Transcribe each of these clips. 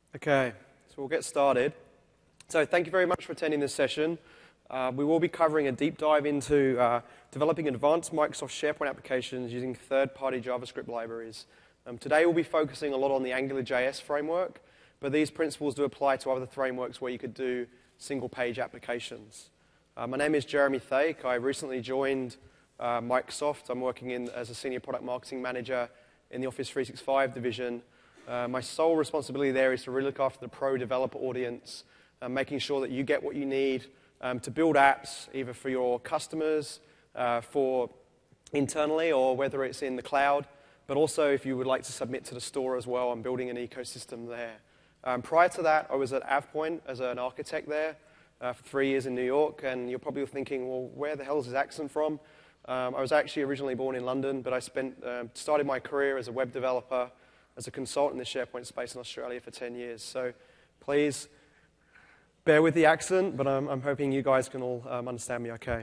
Okay, so we'll get started. So thank you very much for attending this session. We will be covering a deep dive into developing advanced Microsoft SharePoint applications using third-party JavaScript libraries. Today we'll be focusing a lot on the AngularJS framework, but these principles do apply to other frameworks where you could do single-page applications. My name is Jeremy Thake. I recently joined Microsoft. I'm working as a senior product marketing manager in the Office 365 division. My sole responsibility there is to really look after the pro developer audience, making sure that you get what you need to build apps, either for your customers, for internally, or whether it's in the cloud. But also, if you would like to submit to the store as well, I'm building an ecosystem there. Prior to that, I was at AvePoint as an architect there for 3 years in New York, and you're probably thinking, well, where the hell is his accent from? I was actually originally born in London, but I started my career as a web developer, as a consultant in the SharePoint space in Australia for 10 years. So please bear with the accent, but I'm hoping you guys can all understand me okay.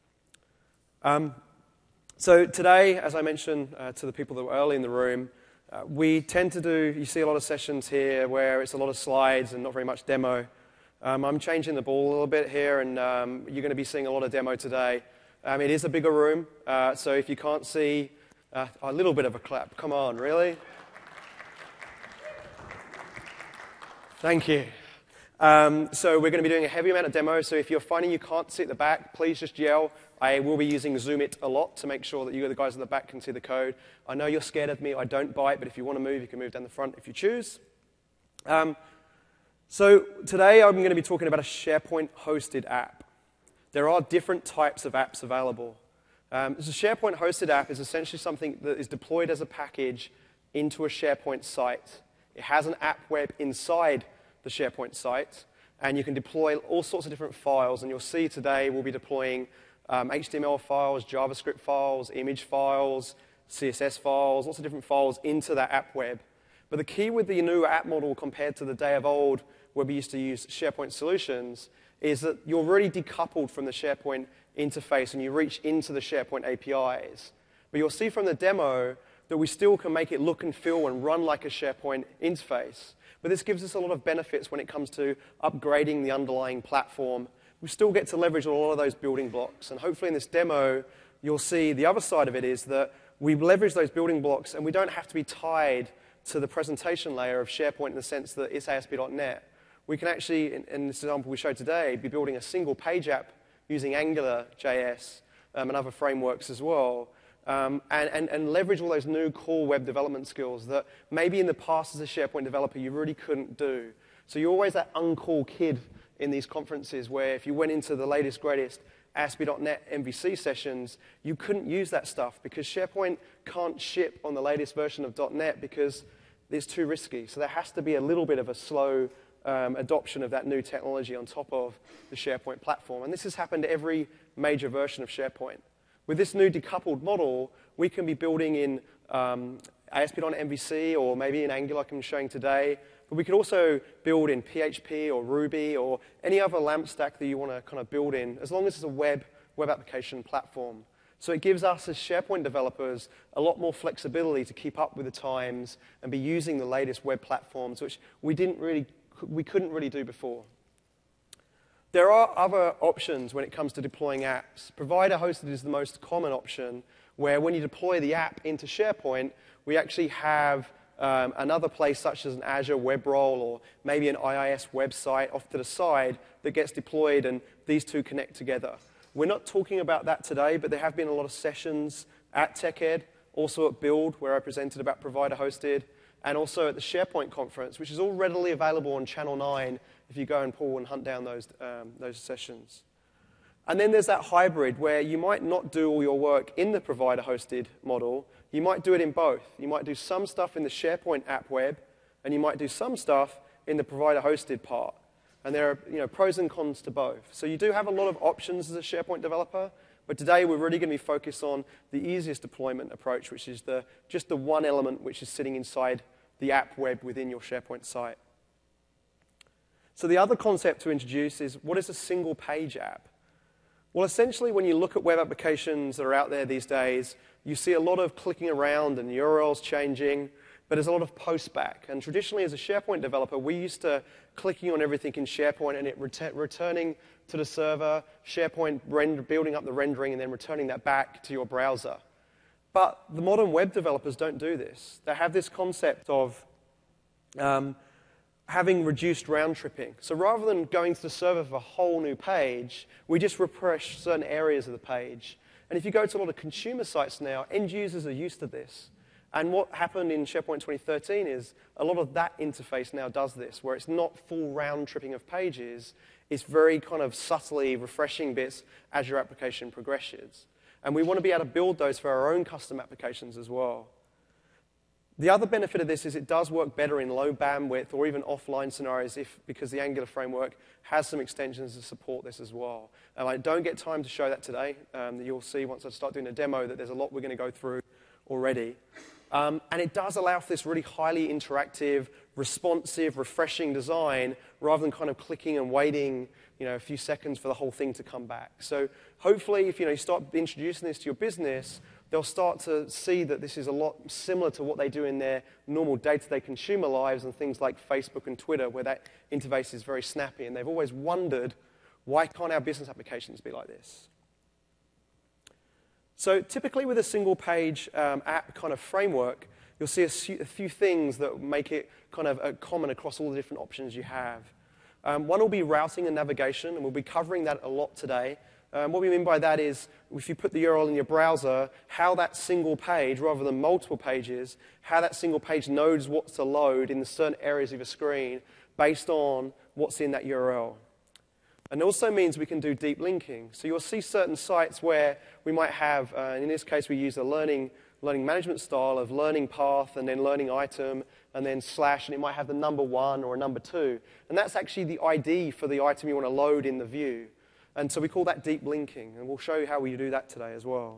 So today, as I mentioned to the people that were early in the room, we tend to you see a lot of sessions here where it's a lot of slides and not very much demo. I'm changing the ball a little bit here, and you're going to be seeing a lot of demo today. It is a bigger room, so if you can't see, a little bit of a clap. Come on, really? Thank you. So we're going to be doing a heavy amount of demos, so if you're finding you can't see at the back, please just yell. I will be using Zoom-It a lot to make sure that you, the guys at the back, can see the code. I know you're scared of me. I don't bite, but if you want to move, you can move down the front if you choose. So today I'm going to be talking about a SharePoint-hosted app. There are different types of apps available. So a SharePoint-hosted app is essentially something that is deployed as a package into a SharePoint site. It has an app web inside the SharePoint site, and you can deploy all sorts of different files, and you'll see today we'll be deploying HTML files, JavaScript files, image files, CSS files, lots of different files into that app web. But the key with the new app model compared to the day of old where we used to use SharePoint solutions is that you're really decoupled from the SharePoint interface and you reach into the SharePoint APIs. But you'll see from the demo that we still can make it look and feel and run like a SharePoint interface. But this gives us a lot of benefits when it comes to upgrading the underlying platform. We still get to leverage a lot of those building blocks. And hopefully in this demo, you'll see the other side of it is that we leverage those building blocks and we don't have to be tied to the presentation layer of SharePoint in the sense that it's ASP.NET. We can actually, in this example we showed today, be building a single page app using AngularJS and other frameworks as well. And leverage all those new cool web development skills that maybe in the past as a SharePoint developer you really couldn't do. So you're always that uncool kid in these conferences where if you went into the latest, greatest ASP.NET MVC sessions, you couldn't use that stuff because SharePoint can't ship on the latest version of .NET because it's too risky. So there has to be a little bit of a slow adoption of that new technology on top of the SharePoint platform. And this has happened to every major version of SharePoint. With this new decoupled model, we can be building in ASP.NET MVC or maybe in Angular like I'm showing today, but we could also build in PHP or Ruby or any other LAMP stack that you want to kind of build in, as long as it's a web application platform. So it gives us as SharePoint developers a lot more flexibility to keep up with the times and be using the latest web platforms, which we couldn't really do before. There are other options when it comes to deploying apps. Provider-hosted is the most common option, where when you deploy the app into SharePoint, we actually have another place such as an Azure web role or maybe an IIS website off to the side that gets deployed, and these two connect together. We're not talking about that today, but there have been a lot of sessions at TechEd, also at Build, where I presented about provider-hosted, and also at the SharePoint conference, which is all readily available on Channel 9 if you go and pull and hunt down those sessions. And then there's that hybrid where you might not do all your work in the provider-hosted model. You might do it in both. You might do some stuff in the SharePoint app web, and you might do some stuff in the provider-hosted part. And there are pros and cons to both. So you do have a lot of options as a SharePoint developer, but today we're really going to be focused on the easiest deployment approach, which is just the one element which is sitting inside the app web within your SharePoint site. So the other concept to introduce is, what is a single page app? Well, essentially, when you look at web applications that are out there these days, you see a lot of clicking around and URLs changing. but there's a lot of post-back. And traditionally, as a SharePoint developer, we used to clicking on everything in SharePoint and it returning to the server, SharePoint building up the rendering, and then returning that back to your browser. But the modern web developers don't do this. They have this concept of having reduced round tripping. So rather than going to the server for a whole new page, we just refresh certain areas of the page. And if you go to a lot of consumer sites now, end users are used to this. And what happened in SharePoint 2013 is a lot of that interface now does this, where it's not full round tripping of pages. It's very kind of subtly refreshing bits as your application progresses. And we want to be able to build those for our own custom applications as well. The other benefit of this is it does work better in low bandwidth or even offline scenarios because the Angular framework has some extensions to support this as well. And I don't get time to show that today. You'll see once I start doing a demo that there's a lot we're going to go through already. And it does allow for this really highly interactive, responsive, refreshing design rather than kind of clicking and waiting a few seconds for the whole thing to come back. So hopefully if you start introducing this to your business, they'll start to see that this is a lot similar to what they do in their normal day-to-day consumer lives and things like Facebook and Twitter, where that interface is very snappy. And they've always wondered, why can't our business applications be like this? So typically with a single-page app kind of framework, you'll see a few things that make it kind of common across all the different options you have. One will be routing and navigation, and we'll be covering that a lot today. What we mean by that is, if you put the URL in your browser, how that single page, rather than multiple pages, how that single page knows what to load in the certain areas of your screen based on what's in that URL. And it also means we can do deep linking. So you'll see certain sites where we might have, in this case we use a learning management style of learning path and then learning item and then slash, and it might have the number 1 or a number 2. And that's actually the ID for the item you want to load in the view. And so we call that deep linking, and we'll show you how we do that today as well.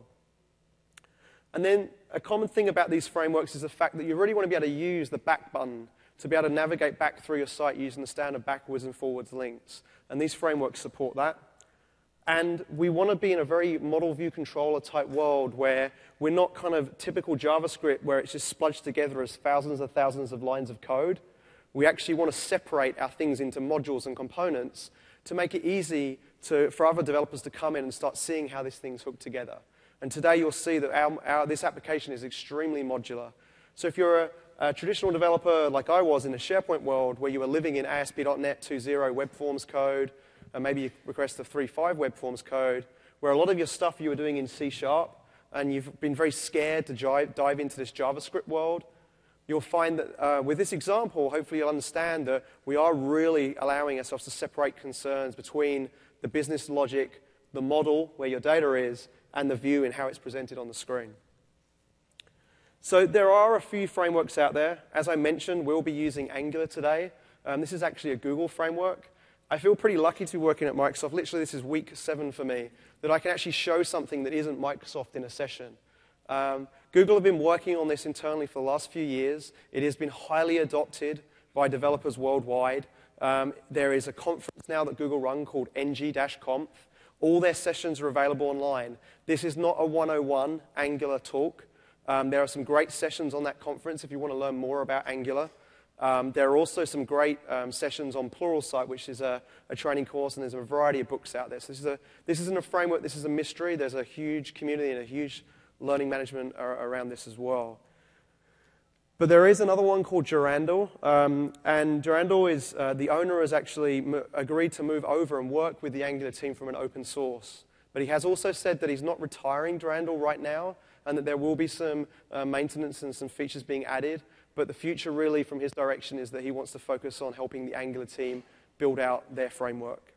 And then a common thing about these frameworks is the fact that you really want to be able to use the back button to be able to navigate back through your site using the standard backwards and forwards links. And these frameworks support that. And we want to be in a very model view controller type world where we're not kind of typical JavaScript where it's just spludged together as thousands of lines of code. We actually want to separate our things into modules and components to make it easy for other developers to come in and start seeing how this thing's hooked together. And today you'll see that this application is extremely modular. So if you're a traditional developer like I was in the SharePoint world where you were living in ASP.NET 2.0 web forms code, and maybe you request a 3.5 web forms code, where a lot of your stuff you were doing in C#, and you've been very scared to dive into this JavaScript world, you'll find that with this example, hopefully you'll understand that we are really allowing ourselves to separate concerns between the business logic, the model, where your data is, and the view and how it's presented on the screen. So there are a few frameworks out there. As I mentioned, we'll be using Angular today. This is actually a Google framework. I feel pretty lucky to be working at Microsoft. Literally, this is week 7 for me, that I can actually show something that isn't Microsoft in a session. Google have been working on this internally for the last few years. It has been highly adopted by developers worldwide. There is a conference now that Google run called NG-Conf. All their sessions are available online. This is not a 101 Angular talk. There are some great sessions on that conference if you want to learn more about Angular. There are also some great sessions on Pluralsight, which is a training course, and there's a variety of books out there. So this isn't a framework, this is a mystery. There's a huge community and a huge learning management around this as well. But there is another one called Durandal, and Durandal is, the owner has actually agreed to move over and work with the Angular team from an open source. But he has also said that he's not retiring Durandal right now, and that there will be some maintenance and some features being added. But the future really from his direction is that he wants to focus on helping the Angular team build out their framework.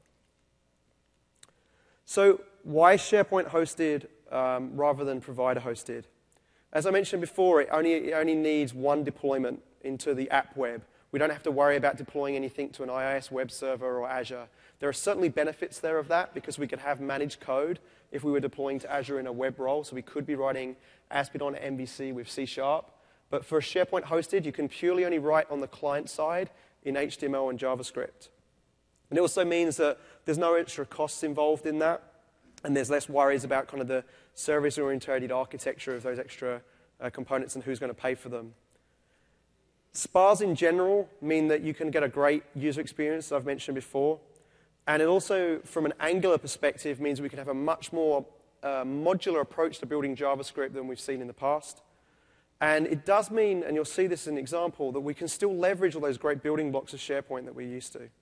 So why SharePoint hosted rather than provider hosted? As I mentioned before, it only needs one deployment into the app web. We don't have to worry about deploying anything to an IIS web server or Azure. There are certainly benefits there of that because we could have managed code if we were deploying to Azure in a web role. So we could be writing ASP.NET MVC with C#. But for SharePoint hosted, you can purely only write on the client side in HTML and JavaScript. And it also means that there's no extra costs involved in that, and there's less worries about kind of the service-oriented architecture of those extra components and who's going to pay for them. Spas in general mean that you can get a great user experience, as I've mentioned before. And it also, from an Angular perspective, means we can have a much more modular approach to building JavaScript than we've seen in the past. And it does mean, and you'll see this in an example, that we can still leverage all those great building blocks of SharePoint that we're used to.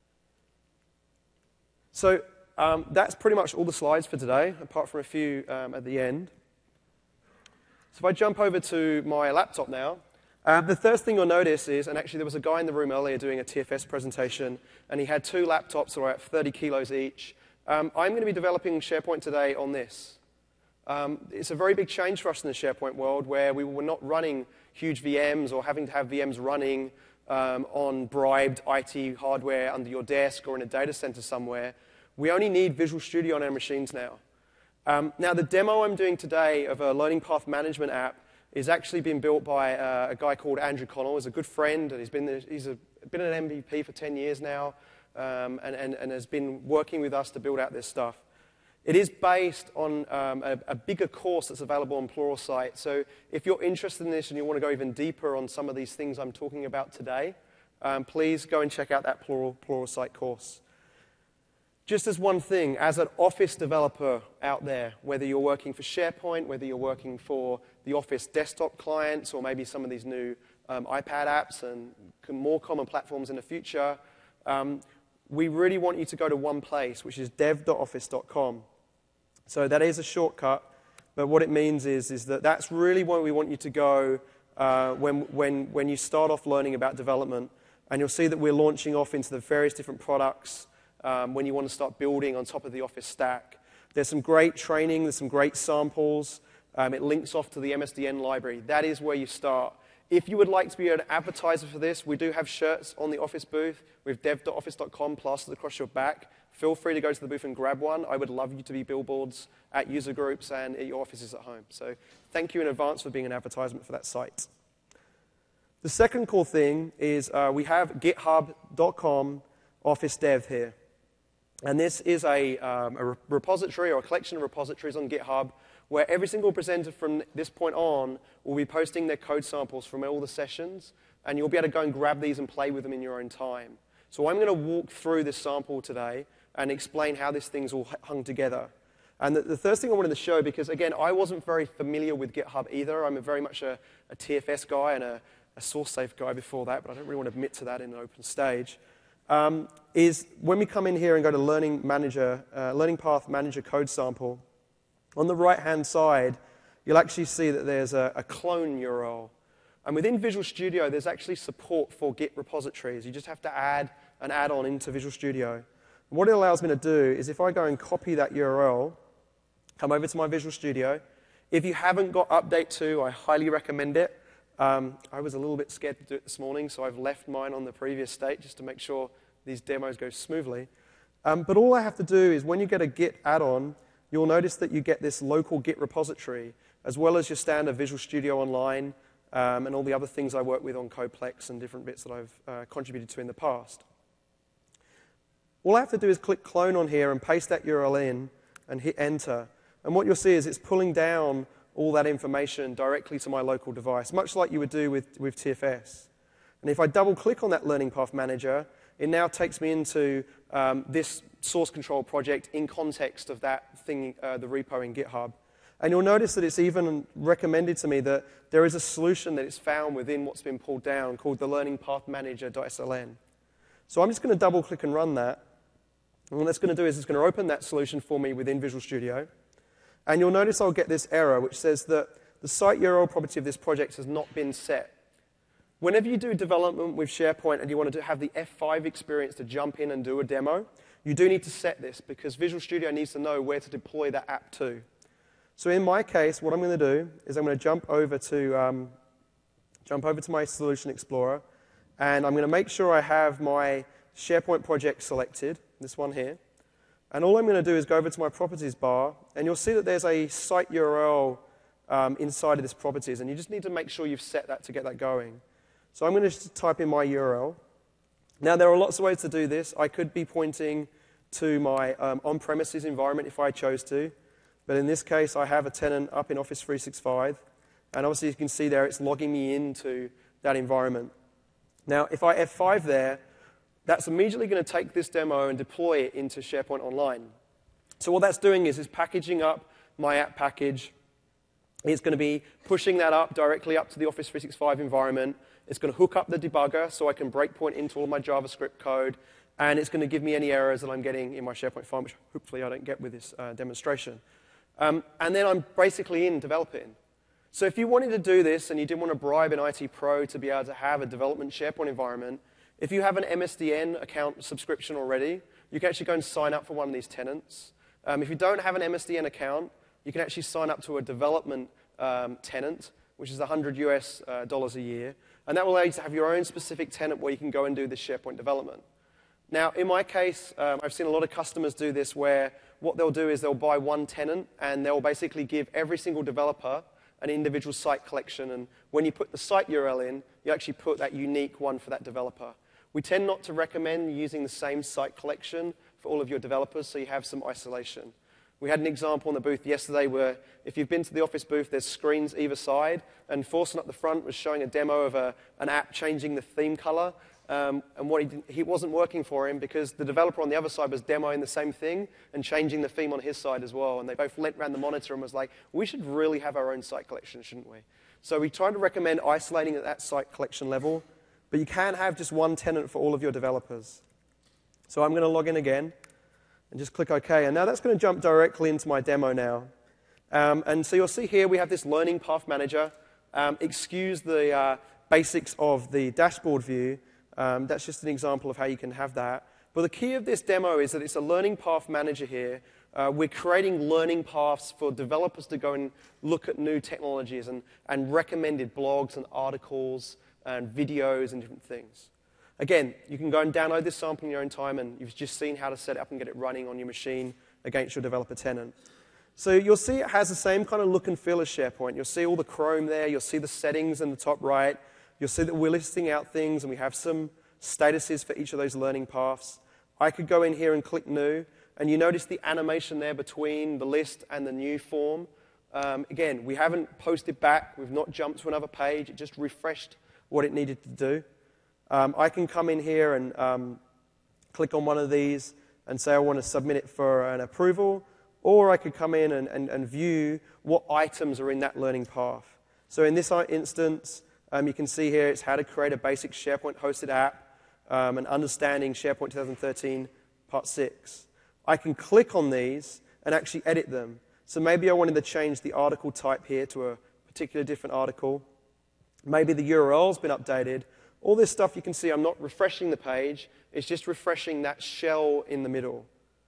So that's pretty much all the slides for today, apart from a few at the end. So if I jump over to my laptop now, the first thing you'll notice is, and actually there was a guy in the room earlier doing a TFS presentation, and he had 2 laptops that were at 30 kilos each. I'm going to be developing SharePoint today on this. It's a very big change for us in the SharePoint world, where we were not running huge VMs or having to have VMs running on bribed IT hardware under your desk or in a data center somewhere. We only need Visual Studio on our machines now. Now, the demo I'm doing today of a learning path management app is actually being built by a guy called Andrew Connell. He's a good friend, and he's been an MVP for 10 years now, and has been working with us to build out this stuff. It is based on a bigger course that's available on Pluralsight. So if you're interested in this and you want to go even deeper on some of these things I'm talking about today, please go and check out that Pluralsight course. Just as one thing, as an Office developer out there, whether you're working for SharePoint, whether you're working for the Office desktop clients, or maybe some of these new iPad apps and more common platforms in the future, we really want you to go to one place, which is dev.office.com. So that is a shortcut, but what it means is that that's really where we want you to go when you start off learning about development. And you'll see that we're launching off into the various different products when you want to start building on top of the Office stack. There's some great training, there's some great samples. It links off to the MSDN library. That is where you start. If you would like to be an advertiser for this, we do have shirts on the Office booth with dev.office.com plastered across your back. Feel free to go to the booth and grab one. I would love you to be billboards at user groups and at your offices at home. So thank you in advance for being an advertisement for that site. The second cool thing is we have github.com Office Dev here. And this is a repository or a collection of repositories on GitHub where every single presenter from this point on will be posting their code samples from all the sessions, and you'll be able to go and grab these and play with them in your own time. So I'm going to walk through this sample today and explain how this thing's all hung together. And the first thing I wanted to show, because again, I wasn't very familiar with GitHub either. I'm very much a TFS guy and a SourceSafe guy before that, but I don't really want to admit to that in an open stage. Is when we come in here and go to Learning Path Manager Code Sample, on the right-hand side, you'll actually see that there's a clone URL. And within Visual Studio, there's actually support for Git repositories. You just have to add an add-on into Visual Studio. And what it allows me to do is if I go and copy that URL, come over to my Visual Studio. If you haven't got Update 2, I highly recommend it. I was a little bit scared to do it this morning, so I've left mine on the previous state just to make sure these demos go smoothly. But all I have to do is when you get a Git add-on, you'll notice that you get this local Git repository, as well as your standard Visual Studio Online and all the other things I work with on Codeplex and different bits that I've contributed to in the past. All I have to do is click Clone on here and paste that URL in and hit Enter. And what you'll see is it's pulling down all that information directly to my local device, much like you would do with TFS. And if I double-click on that Learning Path Manager, it now takes me into this source control project in context of that thing, the repo in GitHub. And you'll notice that it's even recommended to me that there is a solution that is found within what's been pulled down called the Learning Path Manager.sln. So I'm just going to double-click and run that. And what that's going to do is it's going to open that solution for me within Visual Studio. And you'll notice I'll get this error, which says that the site URL property of this project has not been set. Whenever you do development with SharePoint and you want to have the F5 experience to jump in and do a demo, you do need to set this because Visual Studio needs to know where to deploy that app to. So in my case, what I'm going to do is I'm going to jump over to my Solution Explorer, and I'm going to make sure I have my SharePoint project selected, this one here. And all I'm going to do is go over to my Properties bar, and you'll see that there's a site URL inside of this Properties, and you just need to make sure you've set that to get that going. So I'm going to just type in my URL. Now, there are lots of ways to do this. I could be pointing to my on-premises environment if I chose to, but in this case, I have a tenant up in Office 365, and obviously you can see there it's logging me into that environment. Now, if I F5 there, that's immediately going to take this demo and deploy it into SharePoint Online. So what that's doing is it's packaging up my app package. It's going to be pushing that up directly up to the Office 365 environment. It's going to hook up the debugger so I can breakpoint into all my JavaScript code. And it's going to give me any errors that I'm getting in my SharePoint file, which hopefully I don't get with this demonstration. And then I'm basically in developing. So if you wanted to do this and you didn't want to bribe an IT pro to be able to have a development SharePoint environment, if you have an MSDN account subscription already, you can actually go and sign up for one of these tenants. If you don't have an MSDN account, you can actually sign up to a development tenant, which is $100 a year. And that will allow you to have your own specific tenant where you can go and do this SharePoint development. Now, in my case, I've seen a lot of customers do this where what they'll do is they'll buy one tenant and they'll basically give every single developer an individual site collection. And when you put the site URL in, you actually put that unique one for that developer. We tend not to recommend using the same site collection for all of your developers, so you have some isolation. We had an example in the booth yesterday where if you've been to the Office booth, there's screens either side, and Forsen up the front was showing a demo of an app changing the theme color. And what he wasn't working for him because the developer on the other side was demoing the same thing and changing the theme on his side as well. And they both leant around the monitor and was like, we should really have our own site collection, shouldn't we? So we try to recommend isolating at that site collection level, but you can have just one tenant for all of your developers. So I'm going to log in again and just click OK. And now that's going to jump directly into my demo now. And so you'll see here we have this Learning Path Manager. Excuse the basics of the dashboard view. That's just an example of how you can have that. But the key of this demo is that it's a Learning Path Manager here. We're creating learning paths for developers to go and look at new technologies and recommended blogs and articles and videos and different things. Again, you can go and download this sample in your own time, and you've just seen how to set it up and get it running on your machine against your developer tenant. So you'll see it has the same kind of look and feel as SharePoint. You'll see all the Chrome there. You'll see the settings in the top right. You'll see that we're listing out things, and we have some statuses for each of those learning paths. I could go in here and click New, and you notice the animation there between the list and the new form. Again, we haven't posted back. We've not jumped to another page. It just refreshed what it needed to do. I can come in here and click on one of these and say I want to submit it for an approval, or I could come in and view what items are in that learning path. So in this instance, you can see here it's how to create a basic SharePoint hosted app and understanding SharePoint 2013 Part 6. I can click on these and actually edit them. So maybe I wanted to change the article type here to a particular different article. Maybe the URL's been updated. All this stuff you can see, I'm not refreshing the page. It's just refreshing that shell in the middle.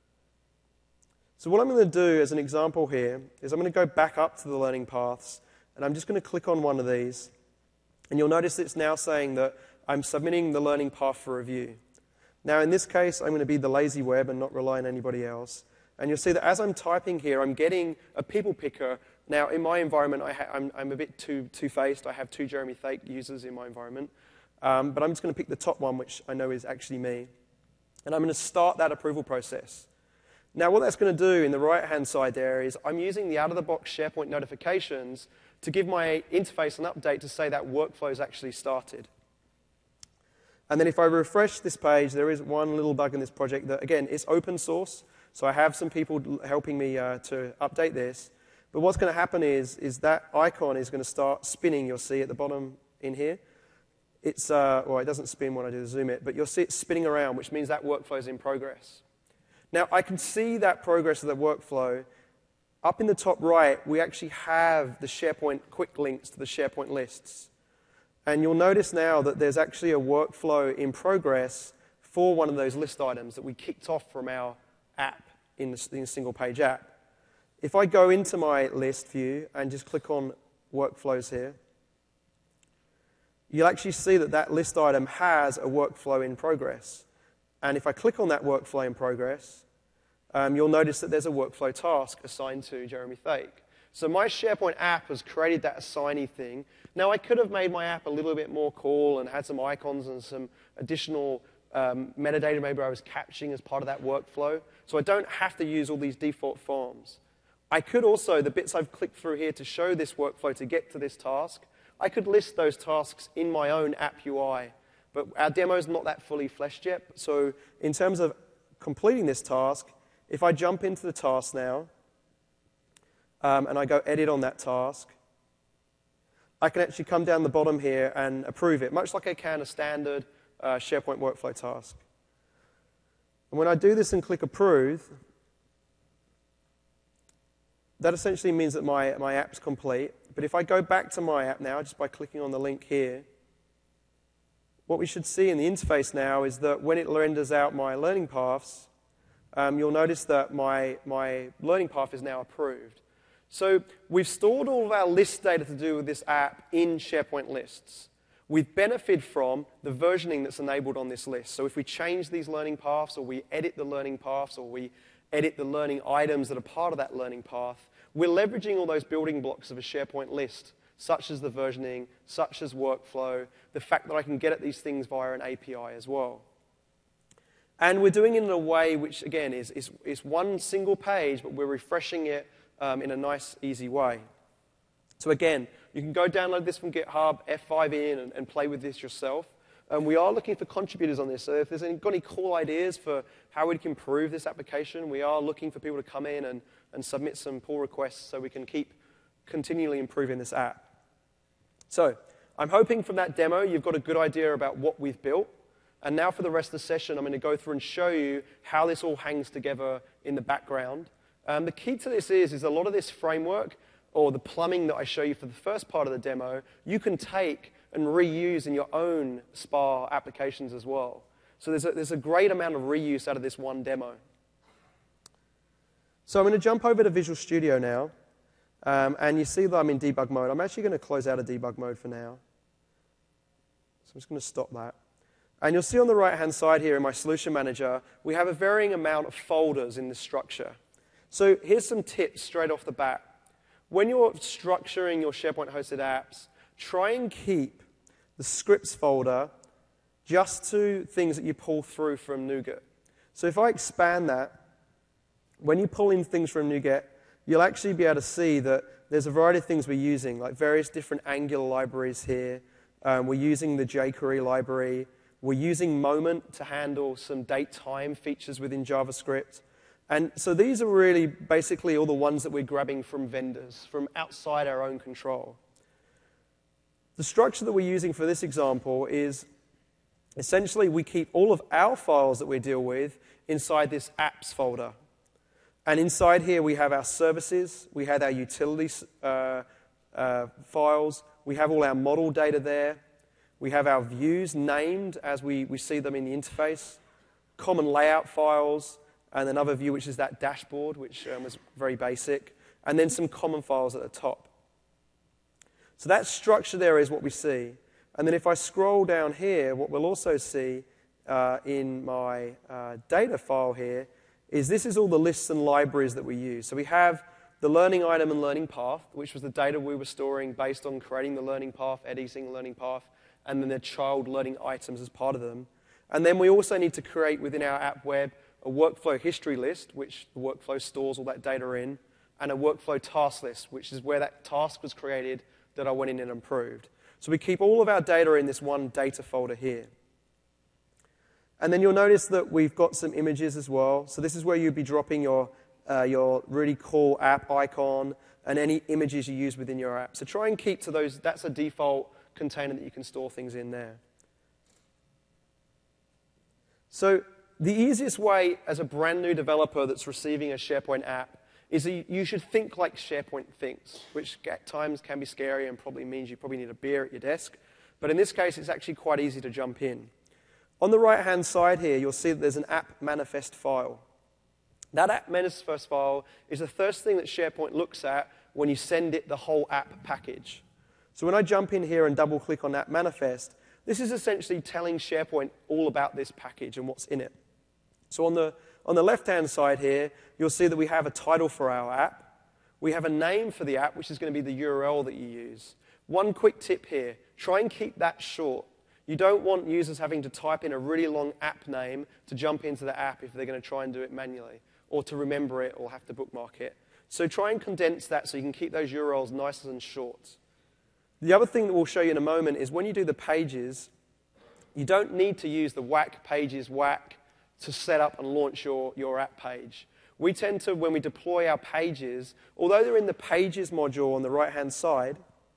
So what I'm going to do as an example here is I'm going to go back up to the learning paths, and I'm just going to click on one of these. And you'll notice it's now saying that I'm submitting the learning path for review. Now, in this case, I'm going to be the lazy web and not rely on anybody else. And you'll see that as I'm typing here, I'm getting a people picker. Now, in my environment, I'm a bit two-faced. I have two Jeremy Thake users in my environment. But I'm just going to pick the top one, which I know is actually me. And I'm going to start that approval process. Now, what that's going to do in the right-hand side there is I'm using the out-of-the-box SharePoint notifications to give my interface an update to say that workflow is actually started. And then if I refresh this page, there is one little bug in this project that, again, it's open source. So I have some people helping me to update this. But what's going to happen is that icon is going to start spinning, you'll see at the bottom in here. It's, well, it doesn't spin when I do the zoom it, but you'll see it spinning around, which means that workflow is in progress. Now, I can see that progress of the workflow. Up in the top right, we actually have the SharePoint quick links to the SharePoint lists. And you'll notice now that there's actually a workflow in progress for one of those list items that we kicked off from our app in the single-page app. If I go into my list view and just click on workflows here, you'll actually see that that list item has a workflow in progress. And if I click on that workflow in progress, you'll notice that there's a workflow task assigned to Jeremy Thake. So my SharePoint app has created that assignee thing. Now, I could have made my app a little bit more cool and had some icons and some additional metadata maybe I was capturing as part of that workflow. So I don't have to use all these default forms. I could also, the bits I've clicked through here to show this workflow to get to this task, I could list those tasks in my own app UI, but our demo is not that fully fleshed yet. So in terms of completing this task, if I jump into the task now, and I go edit on that task, I can actually come down the bottom here and approve it, much like I can a standard SharePoint workflow task. And when I do this and click approve, that essentially means that my app's complete. But if I go back to my app now, just by clicking on the link here, what we should see in the interface now is that when it renders out my learning paths, you'll notice that my learning path is now approved. So we've stored all of our list data to do with this app in SharePoint lists. We've benefited from the versioning that's enabled on this list. So if we change these learning paths, or we edit the learning paths, or we edit the learning items that are part of that learning path, we're leveraging all those building blocks of a SharePoint list, such as the versioning, such as workflow, the fact that I can get at these things via an API as well. And we're doing it in a way which, again, is one single page, but we're refreshing it in a nice, easy way. So again, you can go download this from GitHub, F5 in, and play with this yourself. We are looking for contributors on this, so if there's got any cool ideas for how we can improve this application, we are looking for people to come in and submit some pull requests so we can keep continually improving this app. So I'm hoping from that demo you've got a good idea about what we've built. And now for the rest of the session, I'm going to go through and show you how this all hangs together in the background. The key to this is a lot of this framework, or the plumbing that I show you for the first part of the demo, you can take and reuse in your own SPA applications as well. So there's a great amount of reuse out of this one demo. So I'm going to jump over to Visual Studio now, and you see that I'm in debug mode. I'm actually going to close out of debug mode for now. So I'm just going to stop that. And you'll see on the right-hand side here in my Solution Manager, we have a varying amount of folders in this structure. So here's some tips straight off the bat. When you're structuring your SharePoint hosted apps, try and keep the scripts folder just to things that you pull through from NuGet. So if I expand that, when you pull in things from NuGet, you'll actually be able to see that there's a variety of things we're using, like various different Angular libraries here. We're using the jQuery library. We're using Moment to handle some date-time features within JavaScript. And so these are really basically all the ones that we're grabbing from vendors, from outside our own control. The structure that we're using for this example is essentially we keep all of our files that we deal with inside this apps folder. And inside here we have our services, we have our utilities files, we have all our model data there, we have our views named as we see them in the interface, common layout files, and another view which is that dashboard, which was very basic, and then some common files at the top. So that structure there is what we see. And then if I scroll down here, what we'll also see in my data file here is this is all the lists and libraries that we use. So we have the learning item and learning path, which was the data we were storing based on creating the learning path, editing the learning path, and then the child learning items as part of them. And then we also need to create within our app web a workflow history list, which the workflow stores all that data in, and a workflow task list, which is where that task was created that I went in and improved. So we keep all of our data in this one data folder here. And then you'll notice that we've got some images as well. So this is where you'd be dropping your really cool app icon and any images you use within your app. So try and keep to those. That's a default container that you can store things in there. So the easiest way as a brand new developer that's receiving a SharePoint app is that you should think like SharePoint thinks, which at times can be scary and probably means you probably need a beer at your desk. But in this case, it's actually quite easy to jump in. On the right-hand side here, you'll see that there's an app manifest file. That app manifest file is the first thing that SharePoint looks at when you send it the whole app package. So when I jump in here and double-click on app manifest, this is essentially telling SharePoint all about this package and what's in it. So on the left-hand side here, you'll see that we have a title for our app. We have a name for the app, which is going to be the URL that you use. One quick tip here, try and keep that short. You don't want users having to type in a really long app name to jump into the app if they're going to try and do it manually, or to remember it or have to bookmark it. So try and condense that so you can keep those URLs nice and short. The other thing that we'll show you in a moment is when you do the pages, you don't need to use the whack pages whack to set up and launch your app page. We tend to, when we deploy our pages, although they're in the pages module on the right-hand side,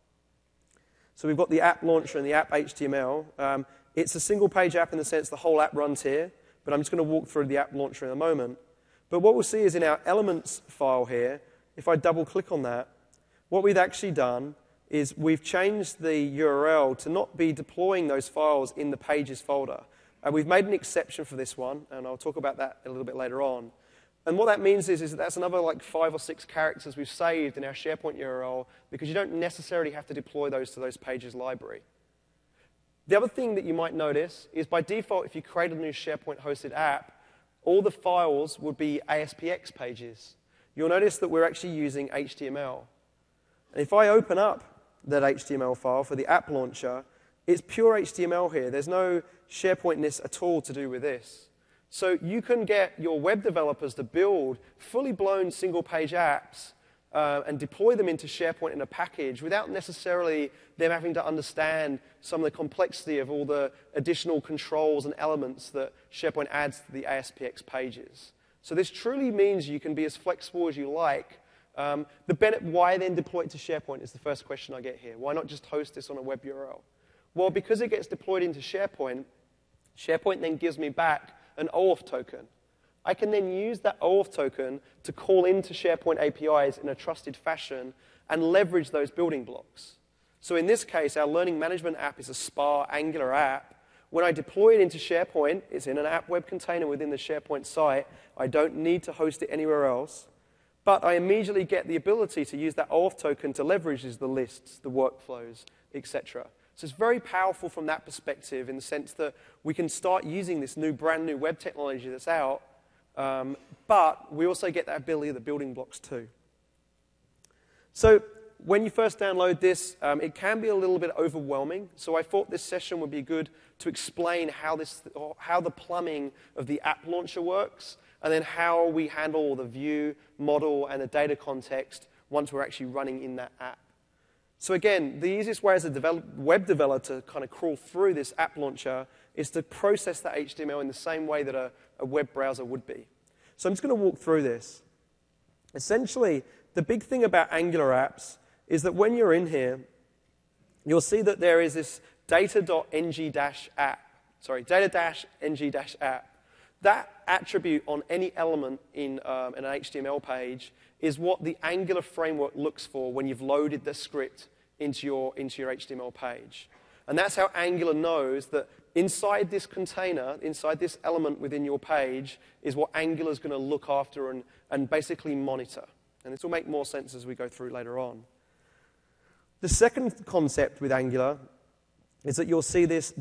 so we've got the app launcher and the app HTML. It's a single-page app in the sense the whole app runs here, but I'm just going to walk through the app launcher in a moment. But what we'll see is in our elements file here, if I double-click on that, what we've actually done is we've changed the URL to not be deploying those files in the pages folder. We've made an exception for this one, and I'll talk about that a little bit later on. And what that means is that that's another like 5 or 6 characters we've saved in our SharePoint URL because you don't necessarily have to deploy those to those pages library. The other thing that you might notice is by default, if you create a new SharePoint hosted app, all the files would be ASPX pages. You'll notice that we're actually using HTML. And if I open up that HTML file for the app launcher, it's pure HTML here. There's no SharePoint-ness at all to do with this. So you can get your web developers to build fully blown single-page apps and deploy them into SharePoint in a package without necessarily them having to understand some of the complexity of all the additional controls and elements that SharePoint adds to the ASPX pages. So this truly means you can be as flexible as you like. Why then deploy it to SharePoint is the first question I get here. Why not just host this on a web URL? Well, because it gets deployed into SharePoint, SharePoint then gives me back an OAuth token. I can then use that OAuth token to call into SharePoint APIs in a trusted fashion and leverage those building blocks. So in this case, our learning management app is a SPA Angular app. When I deploy it into SharePoint, it's in an app web container within the SharePoint site. I don't need to host it anywhere else. But I immediately get the ability to use that OAuth token to leverage the lists, the workflows, etc. So it's very powerful from that perspective in the sense that we can start using this brand new web technology that's out, but we also get that ability of the building blocks too. So when you first download this, it can be a little bit overwhelming. So I thought this session would be good to explain how the plumbing of the app launcher works, and then how we handle the view, model, and the data context once we're actually running in that app. So again, the easiest way as a web developer to kind of crawl through this app launcher is to process that HTML in the same way that a web browser would be. So I'm just going to walk through this. Essentially, the big thing about Angular apps is that when you're in here, you'll see that there is this data.ng-app. Sorry, data-ng-app. That attribute on any element in an HTML page is what the Angular framework looks for when you've loaded the script into your HTML page. And that's how Angular knows that inside this container, inside this element within your page, is what Angular is going to look after and basically monitor. And this will make more sense as we go through later on. The second concept with Angular is that you'll see this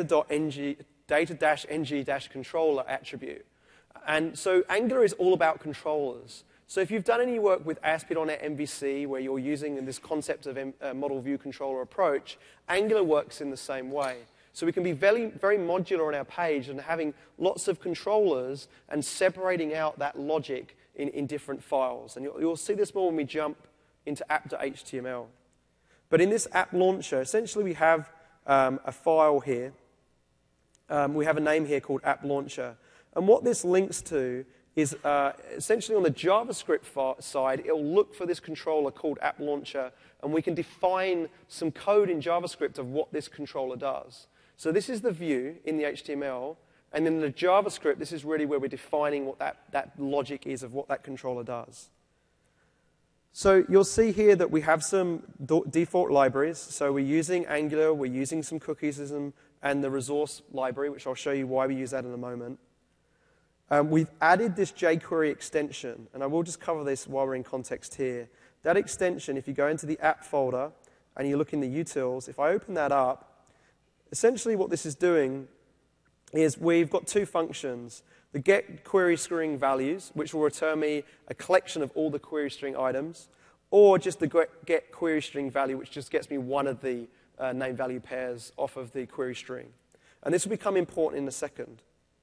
data-ng-controller attribute. And so Angular is all about controllers. So if you've done any work with ASP.NET MVC, where you're using this concept of model view controller approach, Angular works in the same way. So we can be very, very modular on our page and having lots of controllers and separating out that logic in different files. And you'll see this more when we jump into app.html. But in this app launcher, essentially we have a file here. We have a name here called app launcher. And what this links to is essentially on the JavaScript side, it'll look for this controller called app launcher, and we can define some code in JavaScript of what this controller does. So this is the view in the HTML, and then the JavaScript, this is really where we're defining what that logic is of what that controller does. So you'll see here that we have some default libraries. So we're using Angular, we're using some cookies and the resource library, which I'll show you why we use that in a moment. We've added this jQuery extension, and I will just cover this while we're in context here. That extension, if you go into the app folder and you look in the utils, if I open that up, essentially what this is doing is we've got 2 functions. The get query string values, which will return me a collection of all the query string items, or just the get query string value, which just gets me one of the name value pairs off of the query string. And this will become important in a second.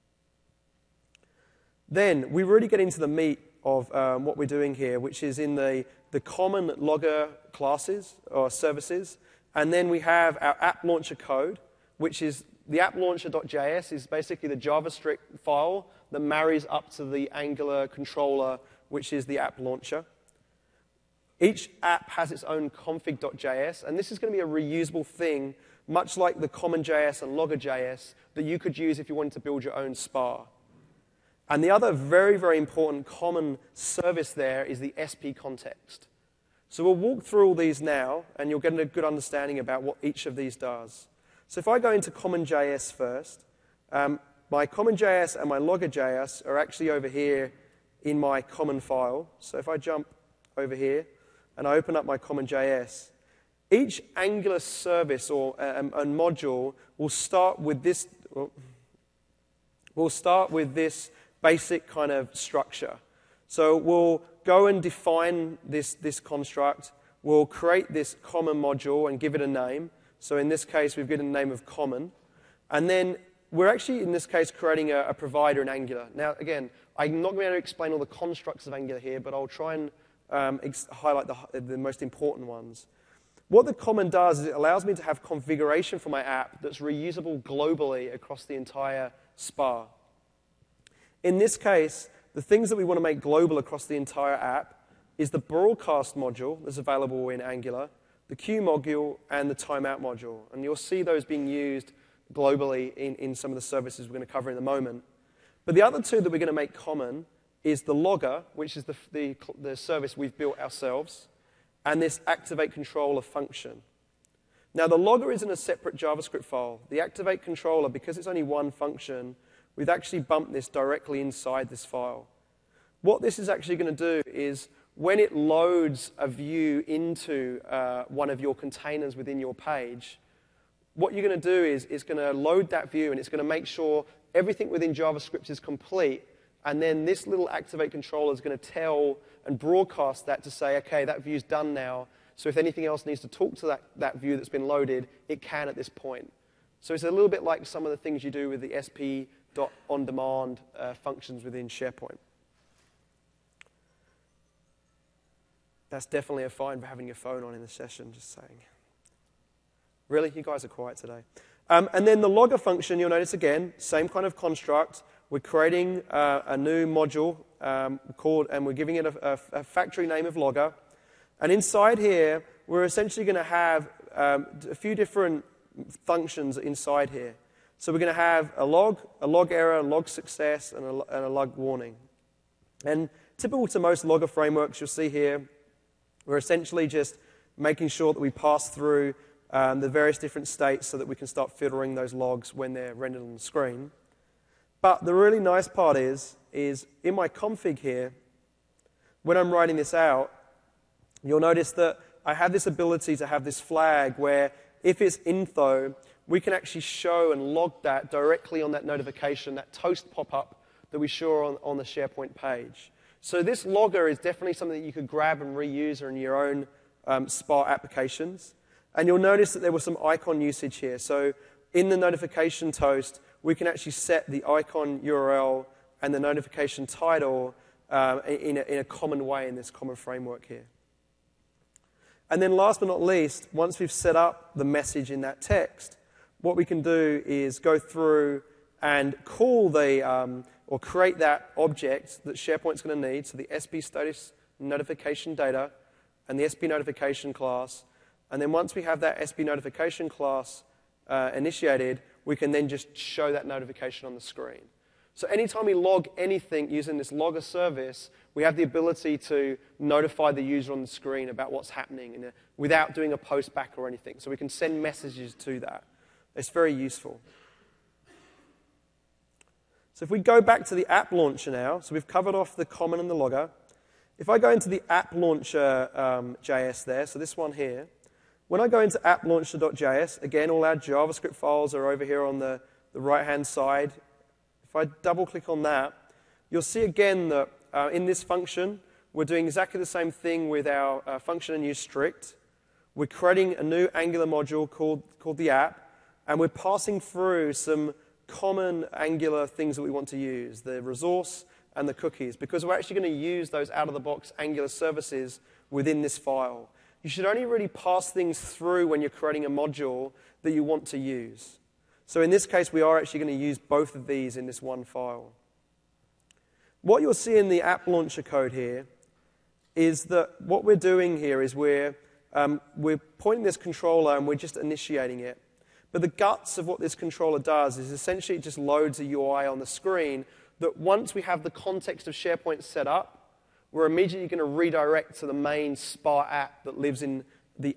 Then we really get into the meat of what we're doing here, which is in the common logger classes or services. And then we have our app launcher code, which is the app launcher.js is basically the JavaScript file that marries up to the Angular controller, which is the app launcher. Each app has its own config.js, and this is going to be a reusable thing, much like the common.js and logger.js that you could use if you wanted to build your own spa. And the other very, very important common service there is the SP context. So we'll walk through all these now, and you'll get a good understanding about what each of these does. So if I go into common.js first, my common.js and my logger.js are actually over here in my common file. So if I jump over here and I open up my common.js, each Angular service or a module will start with this. We'll start with this basic kind of structure. So we'll go and define this construct. We'll create this common module and give it a name. So in this case, we've given a name of common. And then we're actually, in this case, creating a provider in Angular. Now, again, I'm not going to be able to explain all the constructs of Angular here, but I'll try and highlight the most important ones. What the common does is it allows me to have configuration for my app that's reusable globally across the entire SPA. In this case, the things that we want to make global across the entire app is the broadcast module that's available in Angular, the queue module, and the timeout module. And you'll see those being used globally in some of the services we're going to cover in a moment. But the other two that we're going to make common is the logger, which is the service we've built ourselves, and this activate controller function. Now, the logger isn't a separate JavaScript file. The activate controller, because it's only one function, we've actually bumped this directly inside this file. What this is actually going to do is when it loads a view into one of your containers within your page, what you're going to do is it's going to load that view and it's going to make sure everything within JavaScript is complete, and then this little activate controller is going to tell and broadcast that to say, okay, that view's done now, so if anything else needs to talk to that view that's been loaded, it can at this point. So it's a little bit like some of the things you do with the SP.onDemand functions within SharePoint. That's definitely a fine for having your phone on in the session, just saying. Really? You guys are quiet today. And then the logger function, you'll notice again, same kind of construct. We're creating a new module and we're giving it a factory name of logger. And inside here, we're essentially going to have a few different functions inside here. So we're going to have a log error, a log success, and a log warning. And typical to most logger frameworks, you'll see here, we're essentially just making sure that we pass through the various different states so that we can start filtering those logs when they're rendered on the screen. But the really nice part is in my config here, when I'm writing this out, you'll notice that I have this ability to have this flag where if it's info, we can actually show and log that directly on that notification, that toast pop-up that we show on the SharePoint page. So this logger is definitely something that you could grab and reuse in your own SPA applications. And you'll notice that there was some icon usage here. So in the notification toast, we can actually set the icon URL and the notification title in a common way in this common framework here. And then last but not least, once we've set up the message in that text, what we can do is go through and call or create that object that SharePoint's going to need, so the SP status notification data and the SP notification class. And then once we have that SP notification class initiated, we can then just show that notification on the screen. So anytime we log anything using this logger service, we have the ability to notify the user on the screen about what's happening without doing a post back or anything. So we can send messages to that. It's very useful. So if we go back to the app launcher now, so we've covered off the common and the logger. If I go into the app launcher JS there, so this one here, when I go into applaunchr.js, again, all our JavaScript files are over here on the right-hand side. If I double-click on that, you'll see again that in this function, we're doing exactly the same thing with our function and use strict. We're creating a new Angular module called the app, and we're passing through some common Angular things that we want to use, the resource and the cookies, because we're actually going to use those out-of-the-box Angular services within this file. You should only really pass things through when you're creating a module that you want to use. So in this case, we are actually going to use both of these in this one file. What you'll see in the app launcher code here is that what we're doing here is we're pointing this controller and we're just initiating it. But the guts of what this controller does is essentially it just loads a UI on the screen that once we have the context of SharePoint set up, we're immediately going to redirect to the main Spa app that lives in the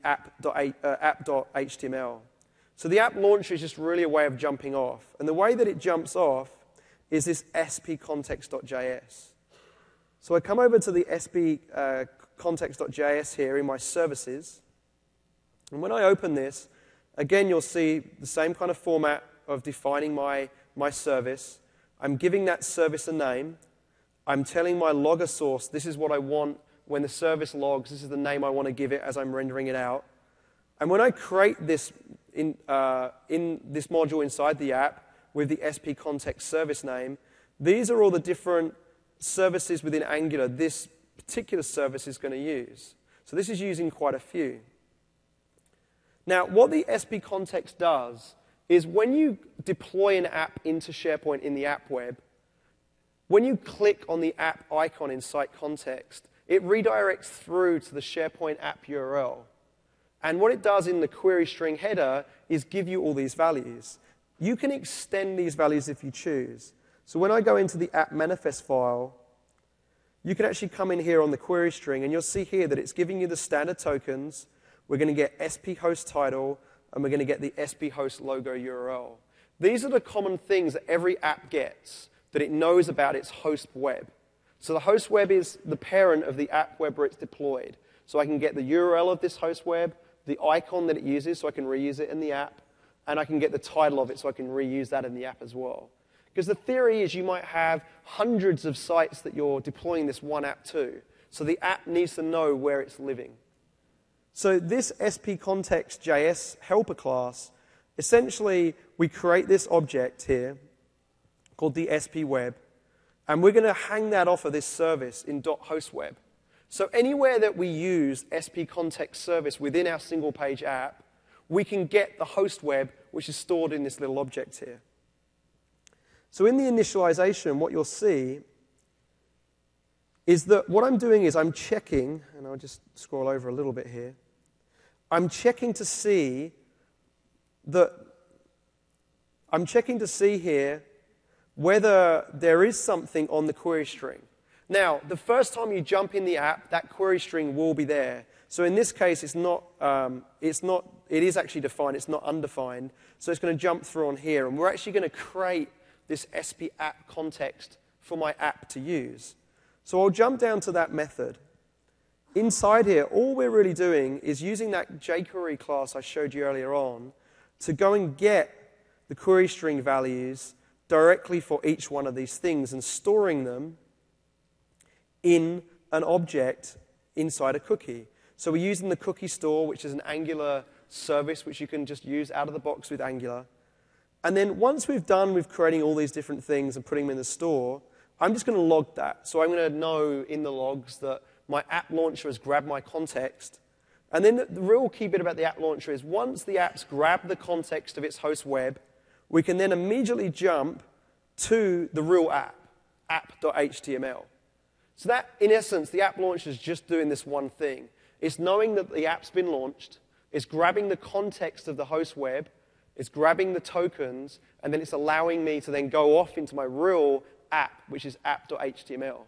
app.html. So the app launcher is just really a way of jumping off. And the way that it jumps off is this spcontext.js. So I come over to the spcontext.js here in my services. And when I open this, again, you'll see the same kind of format of defining my service. I'm giving that service a name. I'm telling my logger source, this is what I want when the service logs. This is the name I want to give it as I'm rendering it out. And when I create this in this module inside the app with the spcontext service name, these are all the different services within Angular this particular service is going to use. So this is using quite a few. Now, what the spcontext does is when you deploy an app into SharePoint in the app web, when you click on the app icon in site context, it redirects through to the SharePoint app URL. And what it does in the query string header is give you all these values. You can extend these values if you choose. So when I go into the app manifest file, you can actually come in here on the query string, and you'll see here that it's giving you the standard tokens. We're going to get SP host title, and we're going to get the SP host logo URL. These are the common things that every app gets, that it knows about its host web. So the host web is the parent of the app web where it's deployed. So I can get the URL of this host web, the icon that it uses so I can reuse it in the app, and I can get the title of it so I can reuse that in the app as well. Because the theory is you might have hundreds of sites that you're deploying this one app to. So the app needs to know where it's living. So this spcontext.js helper class, essentially we create this object here called the spweb, and we're going to hang that off of this service in .hostweb. So anywhere that we use spcontext service within our single page app, we can get the host web, which is stored in this little object here. So in the initialization, what you'll see is that what I'm doing is I'm checking, and I'll just scroll over a little bit here. I'm checking to see here whether there is something on the query string. Now, the first time you jump in the app, that query string will be there. So in this case, it is actually defined, it's not undefined. So it's going to jump through on here, and we're actually going to create this SP app context for my app to use. So I'll jump down to that method. Inside here, all we're really doing is using that jQuery class I showed you earlier on to go and get the query string values directly for each one of these things and storing them in an object inside a cookie. So we're using the cookie store, which is an Angular service which you can just use out of the box with Angular. And then once we've done with creating all these different things and putting them in the store, I'm just going to log that. So I'm going to know in the logs that my app launcher has grabbed my context. And then the real key bit about the app launcher is once the app's grabbed the context of its host web, we can then immediately jump to the real app, app.html. So that, in essence, the app launcher is just doing this one thing. It's knowing that the app's been launched, it's grabbing the context of the host web, it's grabbing the tokens, and then it's allowing me to then go off into my real app, which is app.html.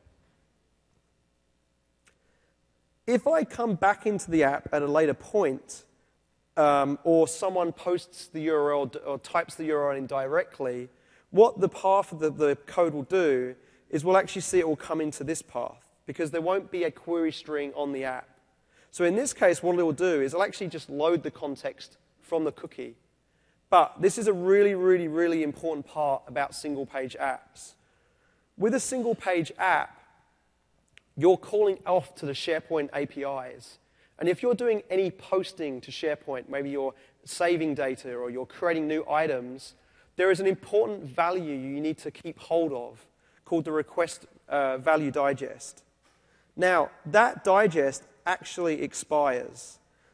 If I come back into the app at a later point, or someone posts the URL or types the URL in directly, what the path of the code will do is we'll actually see it will come into this path, because there won't be a query string on the app. So in this case, what it will do is it'll actually just load the context from the cookie. But this is a really, really, really important part about single-page apps. With a single-page app, you're calling off to the SharePoint APIs. And if you're doing any posting to SharePoint, maybe you're saving data or you're creating new items, there is an important value you need to keep hold of called the request value digest. Now, that digest actually expires.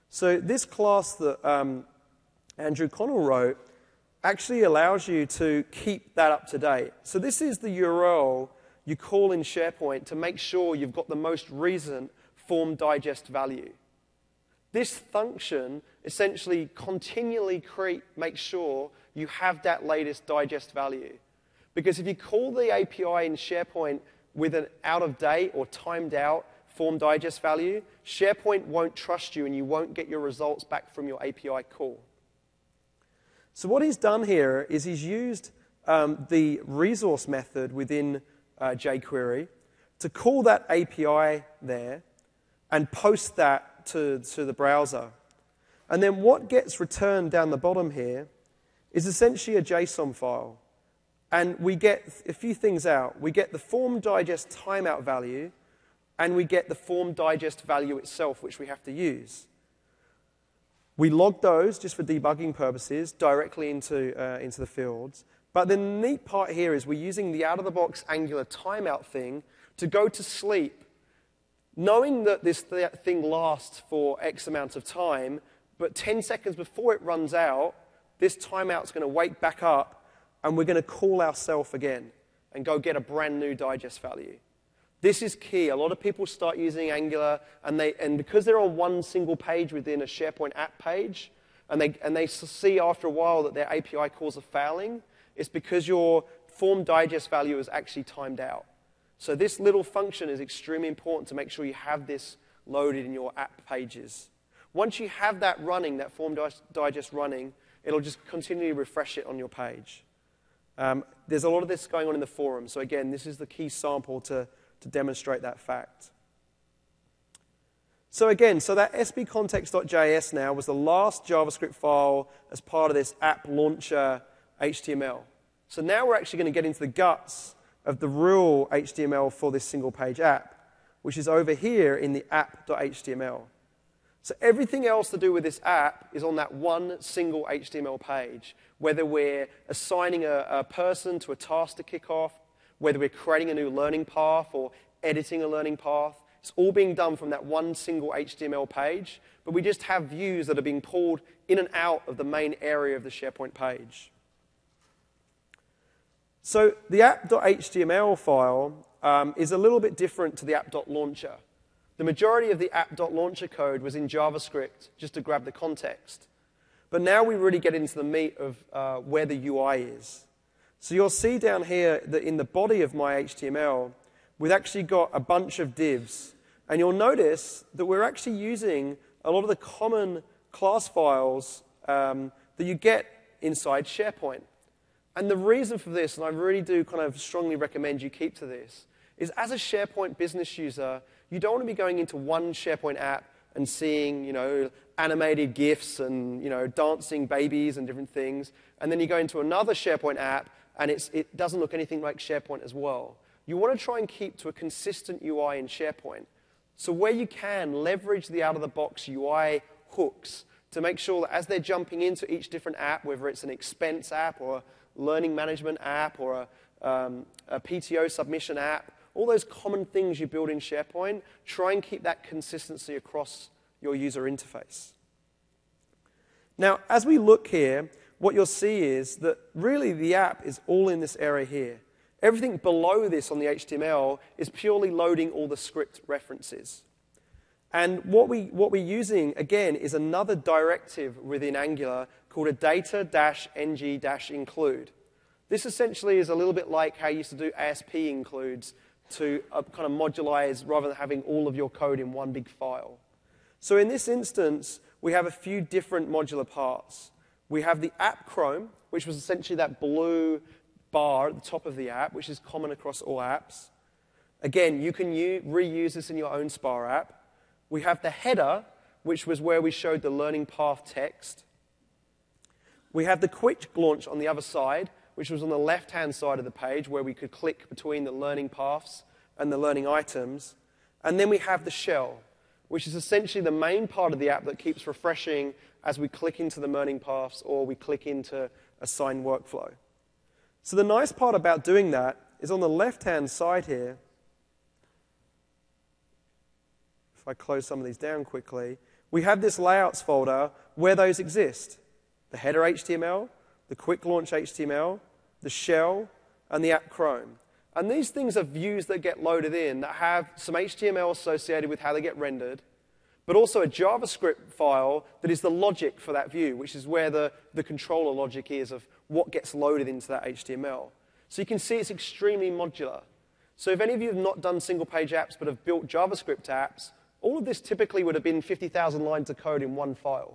So this class that Andrew Connell wrote actually allows you to keep that up to date. So this is the URL you call in SharePoint to make sure you've got the most recent form digest value. This function essentially continually makes sure you have that latest digest value. Because if you call the API in SharePoint with an out-of-date or timed-out form digest value, SharePoint won't trust you and you won't get your results back from your API call. So what he's done here is he's used the resource method within jQuery to call that API there and post that to the browser. And then what gets returned down the bottom here is essentially a JSON file. And we get a few things out. We get the form digest timeout value, and we get the form digest value itself, which we have to use. We log those, just for debugging purposes, directly into the fields. But then the neat part here is we're using the out-of-the-box Angular timeout thing to go to sleep, knowing that this thing lasts for X amount of time, but 10 seconds before it runs out, this timeout's going to wake back up, and we're going to call ourselves again and go get a brand new digest value. This is key. A lot of people start using Angular, and because they're on one single page within a SharePoint app page, and they see after a while that their API calls are failing, it's because your form digest value is actually timed out. So this little function is extremely important to make sure you have this loaded in your app pages. Once you have that running, that form digest running, it'll just continually refresh it on your page. There's a lot of this going on in the forum. So again, this is the key sample to demonstrate that fact. So again, that sbcontext.js now was the last JavaScript file as part of this app launcher HTML. So now we're actually going to get into the guts of the real HTML for this single-page app, which is over here in the app.html. So everything else to do with this app is on that one single HTML page, whether we're assigning a person to a task to kick off, whether we're creating a new learning path or editing a learning path. It's all being done from that one single HTML page, but we just have views that are being pulled in and out of the main area of the SharePoint page. So the app.html file is a little bit different to the app.launcher. The majority of the app.launcher code was in JavaScript, just to grab the context. But now we really get into the meat of where the UI is. So you'll see down here that in the body of my HTML, we've actually got a bunch of divs. And you'll notice that we're actually using a lot of the common class files that you get inside SharePoint. And the reason for this, and I really do kind of strongly recommend you keep to this, is as a SharePoint business user, you don't want to be going into one SharePoint app and seeing, animated GIFs and, dancing babies and different things. And then you go into another SharePoint app and it doesn't look anything like SharePoint as well. You want to try and keep to a consistent UI in SharePoint. So where you can, leverage the out-of-the-box UI hooks to make sure that as they're jumping into each different app, whether it's an expense app or a learning management app or a PTO submission app, all those common things you build in SharePoint, try and keep that consistency across your user interface. Now, as we look here, what you'll see is that really the app is all in this area here. Everything below this on the HTML is purely loading all the script references. And what we're using, again, is another directive within Angular called a data-ng-include. This essentially is a little bit like how you used to do ASP includes to kind of modularize rather than having all of your code in one big file. So in this instance, we have a few different modular parts. We have the app Chrome, which was essentially that blue bar at the top of the app, which is common across all apps. Again, you can reuse this in your own Spa app. We have the header, which was where we showed the learning path text. We have the quick launch on the other side, which was on the left-hand side of the page where we could click between the learning paths and the learning items. And then we have the shell, which is essentially the main part of the app that keeps refreshing as we click into the learning paths or we click into assign workflow. So the nice part about doing that is on the left-hand side here, if I close some of these down quickly, we have this layouts folder where those exist. The header HTML, the quick launch HTML, the shell, and the app Chrome. And these things are views that get loaded in that have some HTML associated with how they get rendered, but also a JavaScript file that is the logic for that view, which is where the controller logic is of what gets loaded into that HTML. So you can see it's extremely modular. So if any of you have not done single-page apps but have built JavaScript apps, all of this typically would have been 50,000 lines of code in one file.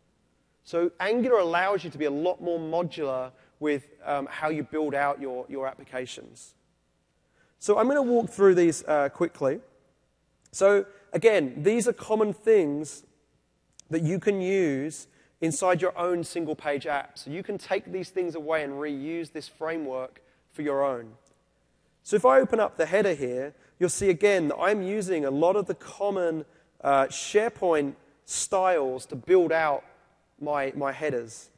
So Angular allows you to be a lot more modular with how you build out your applications. So I'm going to walk through these quickly. So again, these are common things that you can use inside your own single-page app. So you can take these things away and reuse this framework for your own. So if I open up the header here, you'll see again that I'm using a lot of the common SharePoint styles to build out my headers.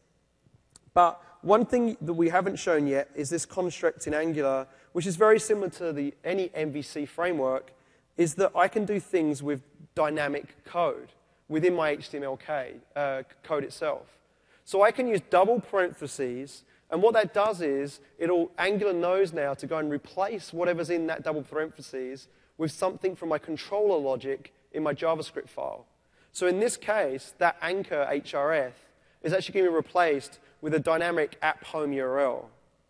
But one thing that we haven't shown yet is this construct in Angular, which is very similar to any MVC framework, is that I can do things with dynamic code within my HTML code itself. So I can use double parentheses, and what that does is Angular knows now to go and replace whatever's in that double parentheses with something from my controller logic in my JavaScript file. So in this case, that anchor href is actually going to be replaced with a dynamic app home URL.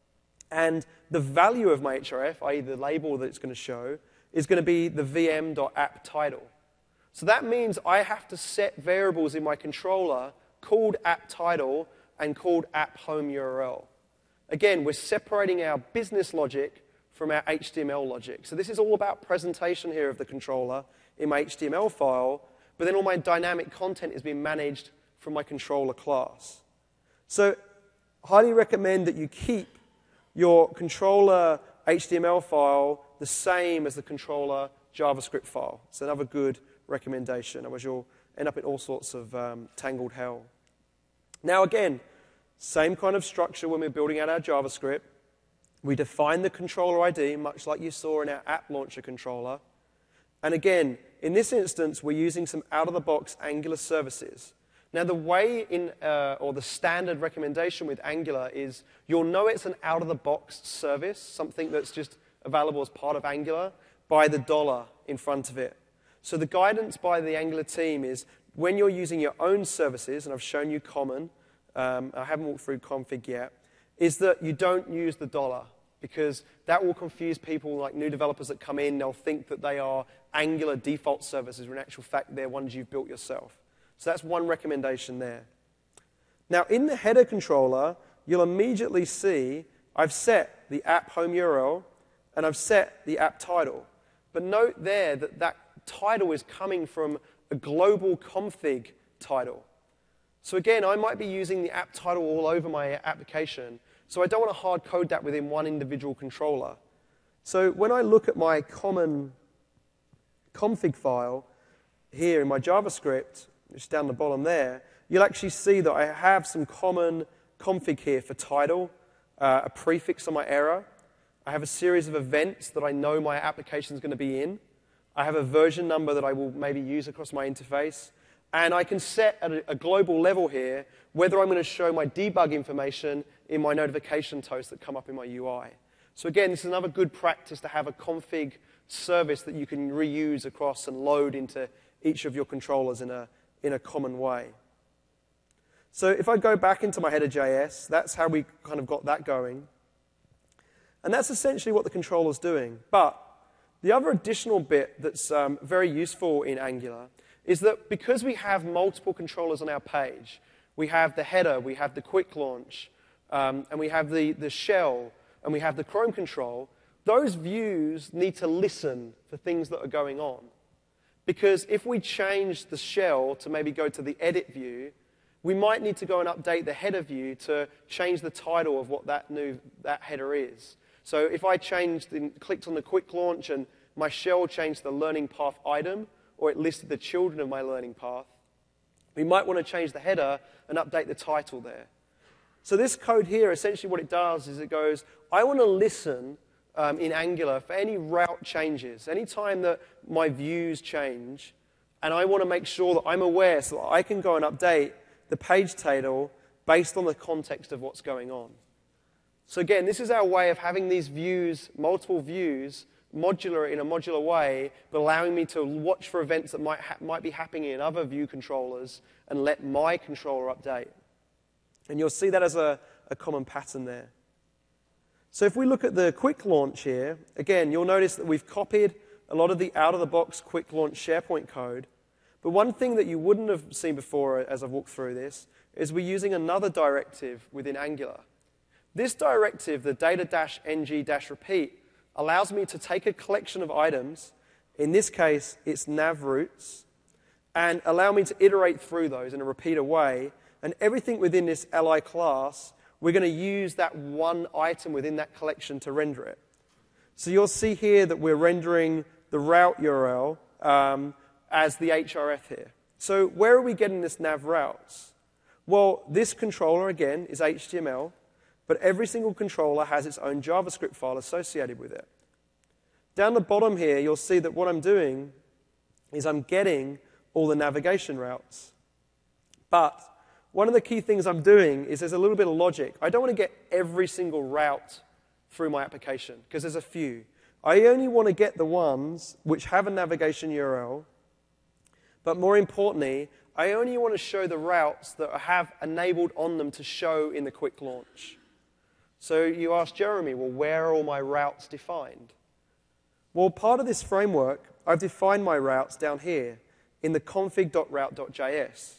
And the value of my href, i.e. the label that it's going to show, is going to be the vm.appTitle. So that means I have to set variables in my controller called appTitle and called appHomeURL. Again, we're separating our business logic from our HTML logic. So this is all about presentation here of the controller in my HTML file, but then all my dynamic content is being managed from my controller class. So highly recommend that you keep your controller HTML file the same as the controller JavaScript file. It's another good recommendation, otherwise you'll end up in all sorts of tangled hell. Now again, same kind of structure when we're building out our JavaScript. We define the controller ID, much like you saw in our app launcher controller. And again, in this instance, we're using some out-of-the-box Angular services. Now the way or the standard recommendation with Angular is you'll know it's an out-of-the-box service, something that's just available as part of Angular, by the dollar in front of it. So the guidance by the Angular team is when you're using your own services, and I've shown you common, I haven't walked through config yet, is that you don't use the dollar, because that will confuse people like new developers that come in. They'll think that they are Angular default services, when in actual fact they're ones you've built yourself. So that's one recommendation there. Now in the header controller, you'll immediately see I've set the app home URL and I've set the app title. But note there that that title is coming from a global config title. So again, I might be using the app title all over my application, so I don't want to hard code that within one individual controller. So when I look at my common config file here in my JavaScript, which is down the bottom there, you'll actually see that I have some common config here for title, a prefix on my error. I have a series of events that I know my application is going to be in. I have a version number that I will maybe use across my interface. And I can set at a global level here whether I'm going to show my debug information in my notification toast that come up in my UI. So again, this is another good practice to have a config service that you can reuse across and load into each of your controllers in a common way. So if I go back into my header.js, that's how we kind of got that going. And that's essentially what the controller's doing. But the other additional bit that's very useful in Angular is that because we have multiple controllers on our page, we have the header, we have the quick launch, and we have the shell, and we have the Chrome control, those views need to listen for things that are going on. Because if we change the shell to maybe go to the edit view, we might need to go and update the header view to change the title of what that header is. So if I clicked on the quick launch and my shell changed the learning path item, or it listed the children of my learning path, we might want to change the header and update the title there. So this code here, essentially what it does is it goes, I want to listen in Angular for any route changes. Anytime that my views change, And I want to make sure that I'm aware so that I can go and update the page title based on the context of what's going on. So again, this is our way of having these views, multiple views, modular in a modular way, but allowing me to watch for events that might be happening in other view controllers and let my controller update. And you'll see that as a common pattern there. So if we look at the quick launch here, again, you'll notice that we've copied a lot of the out-of-the-box quick launch SharePoint code. But one thing that you wouldn't have seen before as I've walked through this is we're using another directive within Angular. This directive, the data-ng-repeat, allows me to take a collection of items, in this case it's nav routes, and allow me to iterate through those in a repeater way. And everything within this li class, we're going to use that one item within that collection to render it. So you'll see here that we're rendering the route URL as the href here. So where are we getting this nav routes? Well, this controller, again, is HTML, but every single controller has its own JavaScript file associated with it. Down the bottom here, you'll see that what I'm doing is I'm getting all the navigation routes. But one of the key things I'm doing is there's a little bit of logic. I don't want to get every single route through my application, because there's a few. I only want to get the ones which have a navigation URL, but more importantly, I only want to show the routes that have enabled on them to show in the quick launch. So you ask Jeremy, well, where are all my routes defined? Well, part of this framework, I've defined my routes down here in the config.route.js.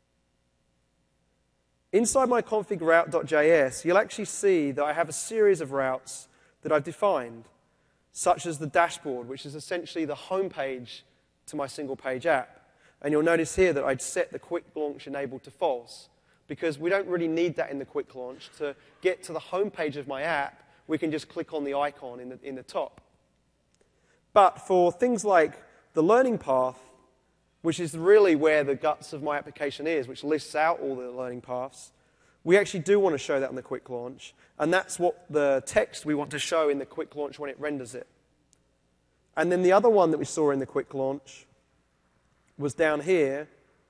Inside my config.route.js, you'll actually see that I have a series of routes that I've defined, such as the dashboard, which is essentially the home page to my single-page app. And you'll notice here that I'd set the quick launch enabled to false, because we don't really need that in the quick launch. To get to the home page of my app, we can just click on the icon in the top. But for things like the learning path, which is really where the guts of my application is, which lists out all the learning paths, we actually do want to show that in the quick launch. And that's what the text we want to show in the quick launch when it renders it. And then the other one that we saw in the quick launch was down here,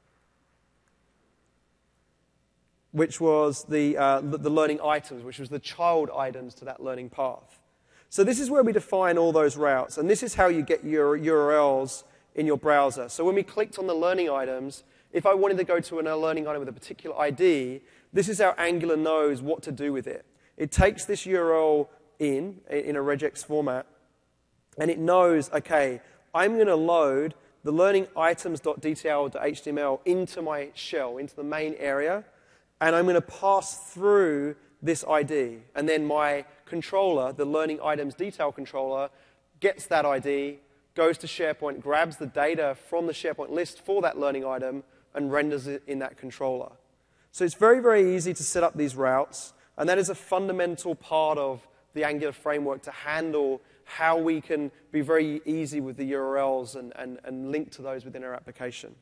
which was the learning items, which was the child items to that learning path. So this is where we define all those routes, and this is how you get your URLs in your browser. So when we clicked on the learning items, if I wanted to go to a learning item with a particular ID, this is how Angular knows what to do with it. It takes this URL in a regex format, and it knows, okay, I'm going to load the learning items.dtl.html into my shell, into the main area, and I'm going to pass through this ID. And then my controller, the learning items detail controller, gets that ID, goes to SharePoint, grabs the data from the SharePoint list for that learning item, and renders it in that controller. So it's very, very easy to set up these routes, and that is a fundamental part of the Angular framework to handle how we can be very easy with the URLs and link to those within our application.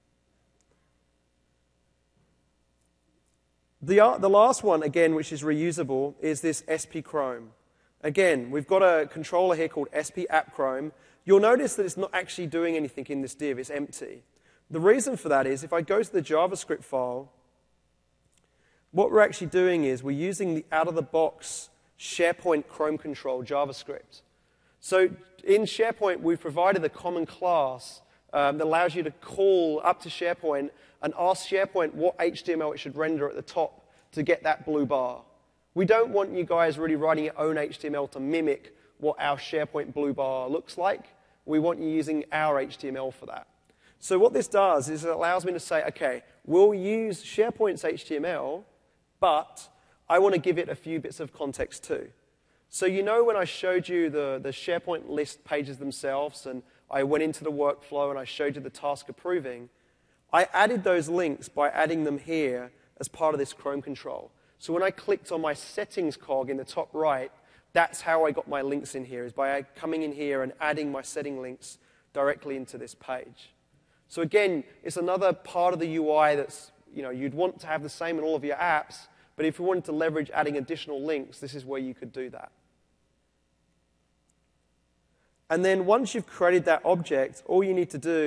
The last one, again, which is reusable, is this SP Chrome. Again, we've got a controller here called SP App Chrome. You'll notice that it's not actually doing anything in this div. It's empty. The reason for that is if I go to the JavaScript file, what we're actually doing is we're using the out-of-the-box SharePoint Chrome control JavaScript. So in SharePoint, we've provided a common class that allows you to call up to SharePoint and ask SharePoint what HTML it should render at the top to get that blue bar. We don't want you guys really writing your own HTML to mimic what our SharePoint blue bar looks like. We want you using our HTML for that. So what this does is it allows me to say, okay, we'll use SharePoint's HTML, but I want to give it a few bits of context too. So you know when I showed you the SharePoint list pages themselves and I went into the workflow and I showed you the task approving, I added those links by adding them here as part of this Chrome control. So when I clicked on my settings cog in the top right, that's how I got my links in here, is by coming in here and adding my setting links directly into this page. So again, it's another part of the UI that's, you'd want to have the same in all of your apps, but if you wanted to leverage adding additional links, this is where you could do that. And then once you've created that object, all you need to do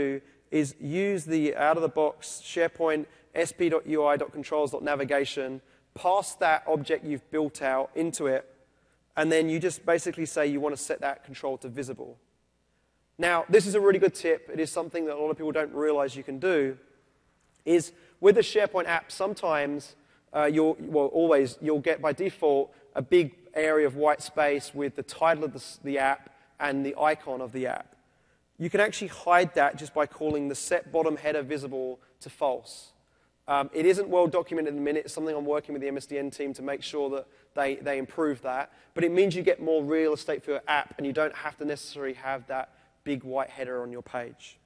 is use the out-of-the-box SharePoint sp.ui.controls.navigation, pass that object you've built out into it, and then you just basically say you want to set that control to visible. Now, this is a really good tip. It is something that a lot of people don't realize you can do, is with the SharePoint app, sometimes you'll get by default a big area of white space with the title of the app and the icon of the app. You can actually hide that just by calling the set bottom header visible to false. It isn't well documented at the minute. It's something I'm working with the MSDN team to make sure that they improve that. But it means you get more real estate for your app, and you don't have to necessarily have that big white header on your page.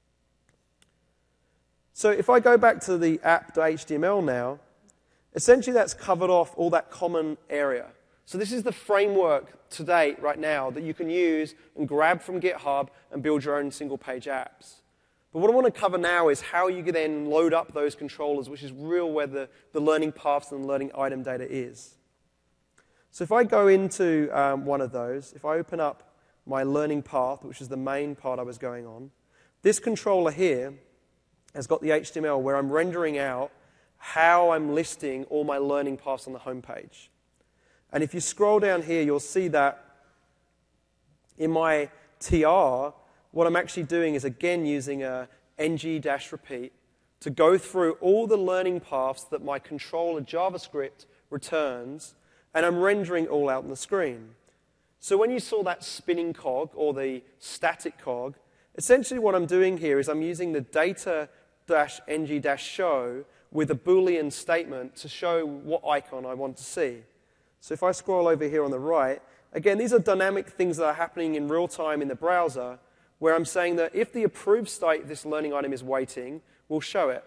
So if I go back to the app.html now, essentially that's covered off all that common area. So this is the framework to date, right now, that you can use and grab from GitHub and build your own single-page apps. But what I want to cover now is how you can then load up those controllers, which is real where the learning paths and the learning item data is. So if I go into one of those, if I open up my learning path, which is the main part I was going on, this controller here has got the HTML where I'm rendering out how I'm listing all my learning paths on the home page. And if you scroll down here, you'll see that in my TR, what I'm actually doing is, again, using a ng-repeat to go through all the learning paths that my controller JavaScript returns, and I'm rendering all out on the screen. So when you saw that spinning cog, or the static cog, essentially what I'm doing here is I'm using the data-ng-show with a Boolean statement to show what icon I want to see. So if I scroll over here on the right, again, these are dynamic things that are happening in real time in the browser, where I'm saying that if the approved state of this learning item is waiting, we'll show it.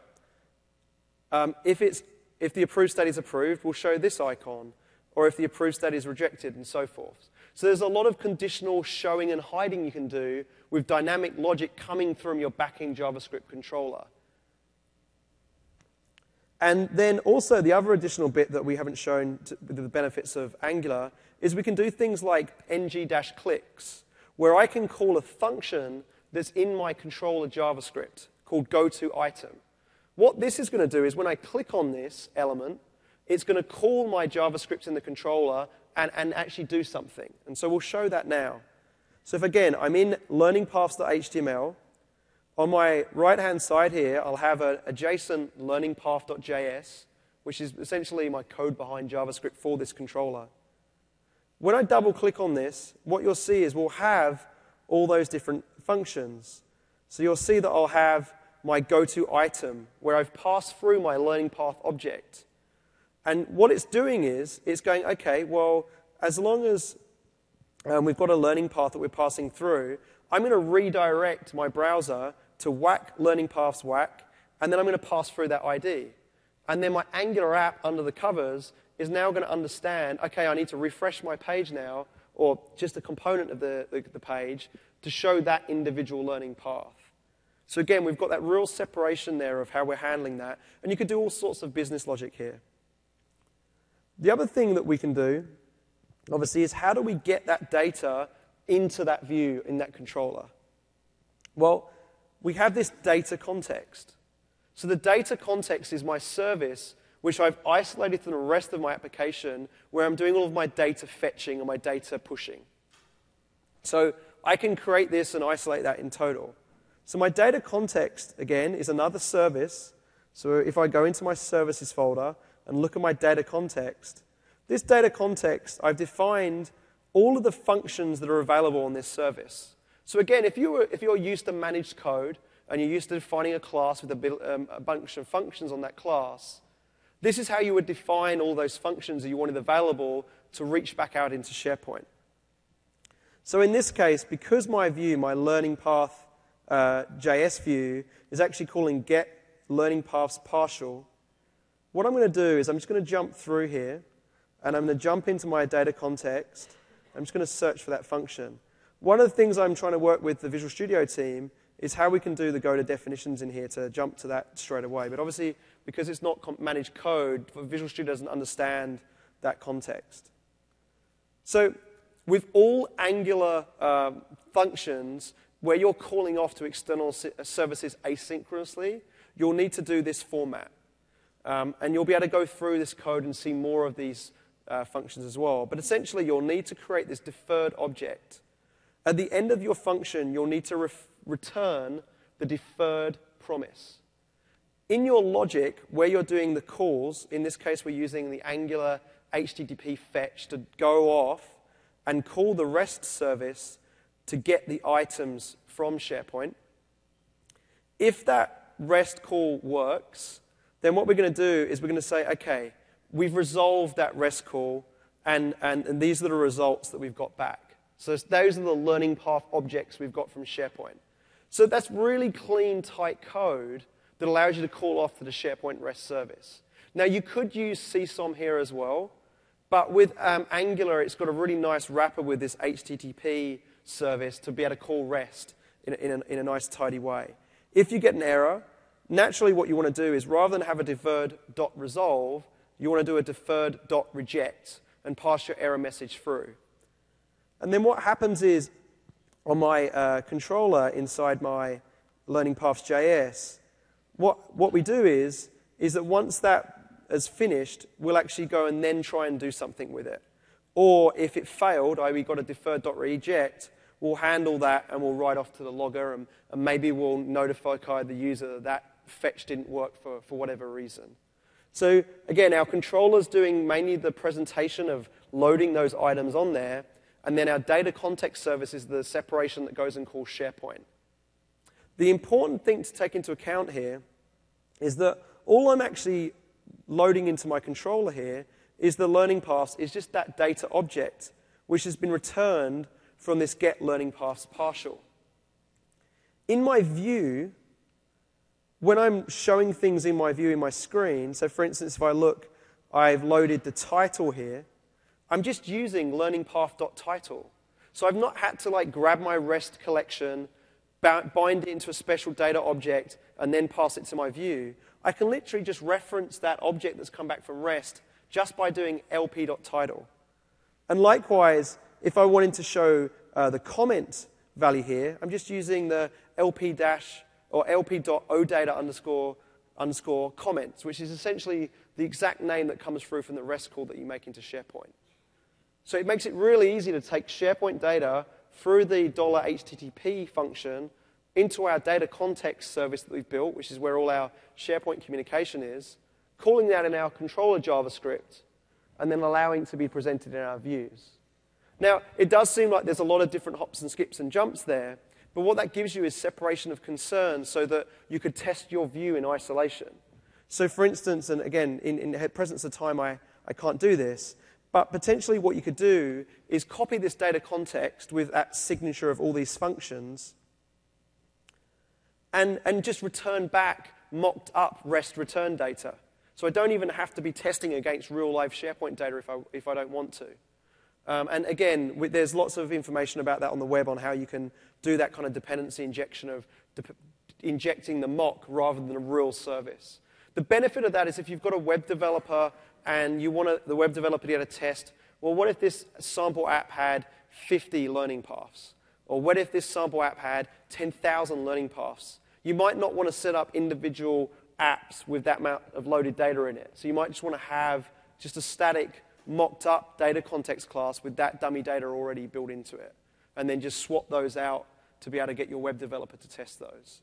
If the approved state is approved, we'll show this icon. Or if the approved state is rejected, and so forth. So there's a lot of conditional showing and hiding you can do with dynamic logic coming from your backing JavaScript controller. And then also the other additional bit that we haven't shown with the benefits of Angular is we can do things like ng-clicks, where I can call a function that's in my controller JavaScript called goToItem. What this is going to do is when I click on this element, it's going to call my JavaScript in the controller and actually do something. And so we'll show that now. So if, again, I'm in learning paths.html, on my right-hand side here, I'll have a JSON learning path.js, which is essentially my code behind JavaScript for this controller. When I double-click on this, what you'll see is we'll have all those different functions. So you'll see that I'll have my goToItem, where I've passed through my learning path object. And what it's doing is, it's going, okay, well, as long as we've got a learning path that we're passing through, I'm going to redirect my browser to whack learning paths whack, and then I'm going to pass through that ID. And then my Angular app under the covers is now going to understand, okay, I need to refresh my page now, or just a component of the page, to show that individual learning path. So again, we've got that real separation there of how we're handling that, and you could do all sorts of business logic here. The other thing that we can do, obviously, is how do we get that data into that view in that controller? Well, we have this data context. So the data context is my service, which I've isolated from the rest of my application, where I'm doing all of my data fetching and my data pushing. So I can create this and isolate that in total. So my data context, again, is another service. So if I go into my services folder and look at my data context, this data context, I've defined all of the functions that are available on this service. So again, if you're used to managed code and you're used to defining a class with a bunch of functions on that class, this is how you would define all those functions that you wanted available to reach back out into SharePoint. So in this case, because my view, my learning path JS view, is actually calling get learning paths partial, what I'm going to do is I'm just going to jump through here, and I'm going to jump into my data context. I'm just going to search for that function. One of the things I'm trying to work with the Visual Studio team is how we can do the go to definitions in here to jump to that straight away. But obviously, because it's not managed code, Visual Studio doesn't understand that context. So with all Angular functions, where you're calling off to external services asynchronously, you'll need to do this format. And you'll be able to go through this code and see more of these functions as well. But essentially, you'll need to create this deferred object. At the end of your function, you'll need to return the deferred promise. In your logic, where you're doing the calls, in this case, we're using the Angular HTTP fetch to go off and call the REST service to get the items from SharePoint. If that REST call works, then what we're going to do is we're going to say, okay, we've resolved that REST call, and these are the results that we've got back. So those are the learning path objects we've got from SharePoint. So that's really clean, tight code that allows you to call off to the SharePoint REST service. Now, you could use CSOM here as well, but with Angular, it's got a really nice wrapper with this HTTP service to be able to call REST in a nice, tidy way. If you get an error, naturally what you want to do is rather than have a deferred.resolve, you want to do a deferred.reject and pass your error message through. And then what happens is, on my controller inside my Learning Paths.js, what we do is that once that is finished, we'll actually go and then try and do something with it. Or if it failed, we got a deferred.reject, we'll handle that and we'll write off to the logger, and maybe we'll notify the user that fetch didn't work for whatever reason. So again, our controller's doing mainly the presentation of loading those items on there, and then our data context service is the separation that goes and calls SharePoint. The important thing to take into account here is that all I'm actually loading into my controller here is the learning paths, is just that data object, which has been returned from this get learning paths partial. In my view, when I'm showing things in my view in my screen, so for instance, if I look, I've loaded the title here, I'm just using learningpath.title. So I've not had to grab my REST collection, bind it into a special data object, and then pass it to my view. I can literally just reference that object that's come back from REST just by doing lp.title. And likewise, if I wanted to show the comment value here, I'm just using the lp.odata underscore comments, which is essentially the exact name that comes through from the REST call that you make into SharePoint. So it makes it really easy to take SharePoint data through the $HTTP function into our data context service that we've built, which is where all our SharePoint communication is, calling that in our controller JavaScript, and then allowing it to be presented in our views. Now, it does seem like there's a lot of different hops and skips and jumps there, but what that gives you is separation of concern so that you could test your view in isolation. So for instance, and again, in the presence of time, I can't do this, but potentially what you could do is copy this data context with that signature of all these functions and just return back mocked up REST return data. So I don't even have to be testing against real live SharePoint data if I don't want to. And again, there's lots of information about that on the web on how you can do that kind of dependency injection of injecting the mock rather than a real service. The benefit of that is if you've got a web developer and you want the web developer to get a test, well, what if this sample app had 50 learning paths? Or what if this sample app had 10,000 learning paths? You might not want to set up individual apps with that amount of loaded data in it. So you might just want to have just a static mocked up data context class with that dummy data already built into it. And then just swap those out to be able to get your web developer to test those.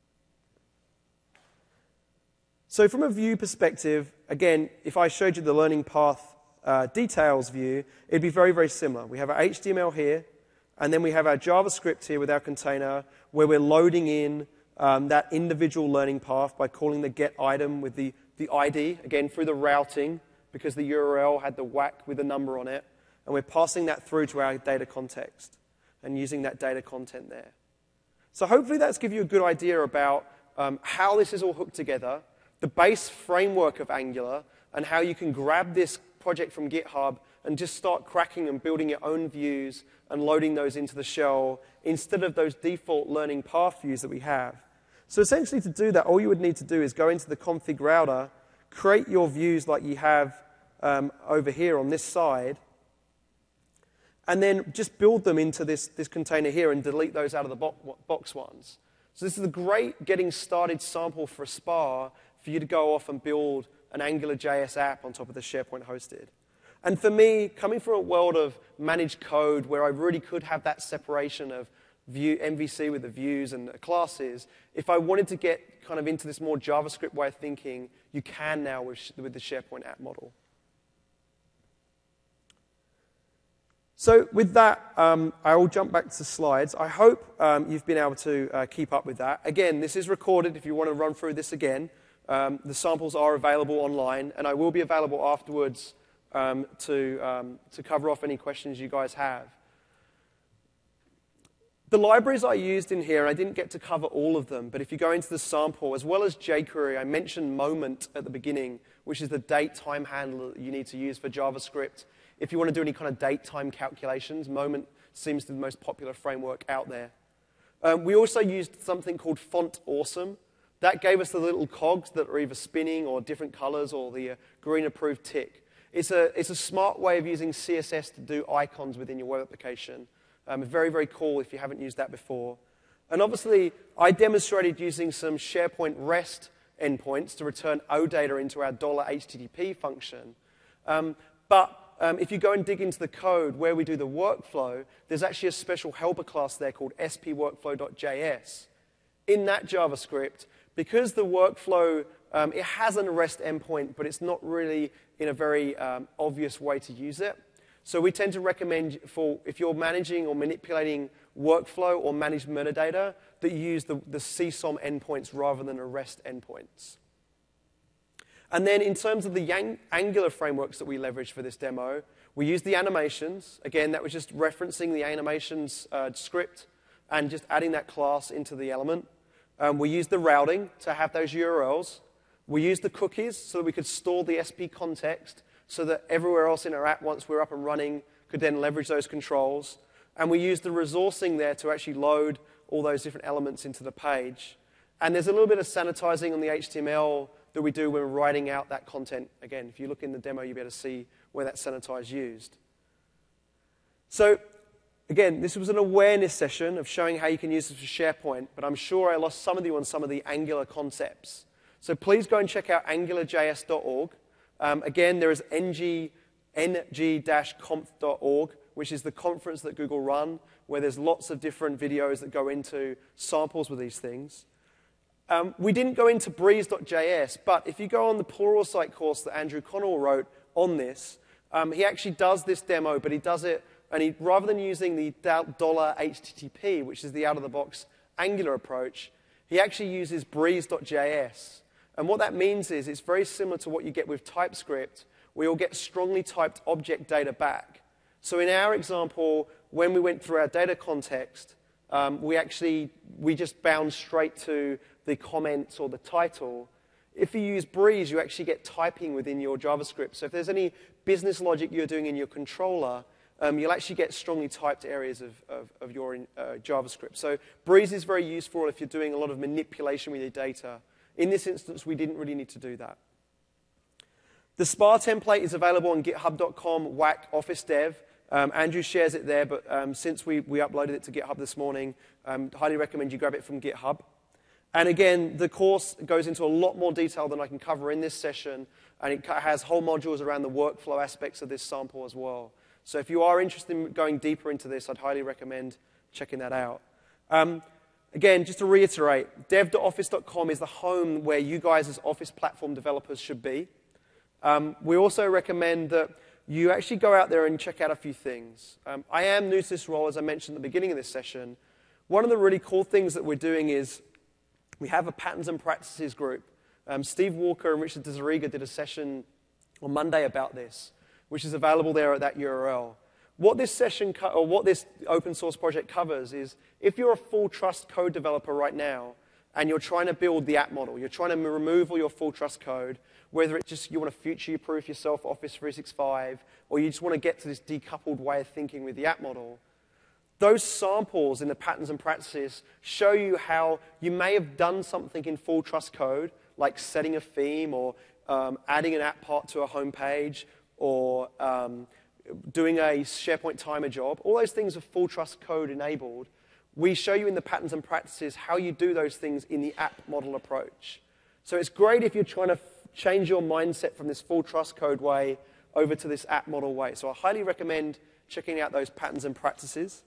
So from a view perspective, again, if I showed you the learning path details view, it'd be very, very similar. We have our HTML here, and then we have our JavaScript here with our container, where we're loading in that individual learning path by calling the get item with the ID, again, through the routing, because the URL had the whack with a number on it, and we're passing that through to our data context and using that data content there. So hopefully that's given you a good idea about how this is all hooked together, the base framework of Angular, and how you can grab this project from GitHub and just start cracking and building your own views and loading those into the shell instead of those default learning path views that we have. So essentially to do that, all you would need to do is go into the config router, create your views like you have over here on this side, and then just build them into this container here and delete those out of the box ones. So this is a great getting started sample for a SPA for you to go off and build an AngularJS app on top of the SharePoint hosted. And for me, coming from a world of managed code where I really could have that separation of MVC with the views and the classes, if I wanted to get kind of into this more JavaScript way of thinking, you can now with the SharePoint app model. So with that, I will jump back to the slides. I hope you've been able to keep up with that. Again, this is recorded if you want to run through this again. The samples are available online, and I will be available afterwards to cover off any questions you guys have. The libraries I used in here, and I didn't get to cover all of them, but if you go into the sample, as well as jQuery, I mentioned Moment at the beginning, which is the date-time handler that you need to use for JavaScript. If you want to do any kind of date-time calculations, Moment seems to be the most popular framework out there. We also used something called Font Awesome. That gave us the little cogs that are either spinning or different colors or the green approved tick. It's a smart way of using CSS to do icons within your web application. Very, very cool if you haven't used that before. And obviously, I demonstrated using some SharePoint REST endpoints to return OData into our $HTTP function. If you go and dig into the code where we do the workflow, there's actually a special helper class there called spworkflow.js. In that JavaScript, because the workflow, it has a REST endpoint, but it's not really in a very obvious way to use it. So we tend to recommend if you're managing or manipulating workflow or managed metadata, that you use the CSOM endpoints rather than the REST endpoints. And then in terms of the Angular frameworks that we leveraged for this demo, we used the animations. Again, that was just referencing the animations script and just adding that class into the element. We used the routing to have those URLs. We used the cookies so that we could store the SP context so that everywhere else in our app, once we're up and running, could then leverage those controls. And we used the resourcing there to actually load all those different elements into the page. And there's a little bit of sanitizing on the HTML that we do when we're writing out that content. Again, if you look in the demo, you'll be able to see where that sanitize used. So again, this was an awareness session of showing how you can use this for SharePoint, but I'm sure I lost some of you on some of the Angular concepts. So please go and check out angularjs.org. Again, there is ng-conf.org, which is the conference that Google run, where there's lots of different videos that go into samples with these things. We didn't go into breeze.js, but if you go on the Pluralsight course that Andrew Connell wrote on this, he actually does this demo, but he does it, and rather than using the $HTTP, which is the out-of-the-box Angular approach, he actually uses breeze.js. And what that means is it's very similar to what you get with TypeScript, where you'll get strongly typed object data back. So in our example, when we went through our data context, we just bound straight to the comments or the title. If you use Breeze, you actually get typing within your JavaScript. So if there's any business logic you're doing in your controller, you'll actually get strongly typed areas of your JavaScript. So Breeze is very useful if you're doing a lot of manipulation with your data. In this instance, we didn't really need to do that. The SPA template is available on github.com, whack office dev. Andrew shares it there, but since we uploaded it to GitHub this morning, highly recommend you grab it from GitHub. And again, the course goes into a lot more detail than I can cover in this session, and it has whole modules around the workflow aspects of this sample as well. So if you are interested in going deeper into this, I'd highly recommend checking that out. Again, just to reiterate, dev.office.com is the home where you guys as Office platform developers should be. We also recommend that you actually go out there and check out a few things. I am new to this role, as I mentioned at the beginning of this session. One of the really cool things that we're doing is we have a patterns and practices group. Steve Walker and Richard DeZariga did a session on Monday about this, which is available there at that URL. What this session, or what this open source project covers is, if you're a full trust code developer right now, and you're trying to build the app model, you're trying to remove all your full trust code, whether it's just you want to future-proof yourself Office 365, or you just want to get to this decoupled way of thinking with the app model, those samples in the patterns and practices show you how you may have done something in full trust code, like setting a theme, or adding an app part to a home page, or doing a SharePoint timer job. All those things are full trust code enabled. We show you in the patterns and practices how you do those things in the app model approach. So it's great if you're trying to change your mindset from this full trust code way over to this app model way. So I highly recommend checking out those patterns and practices.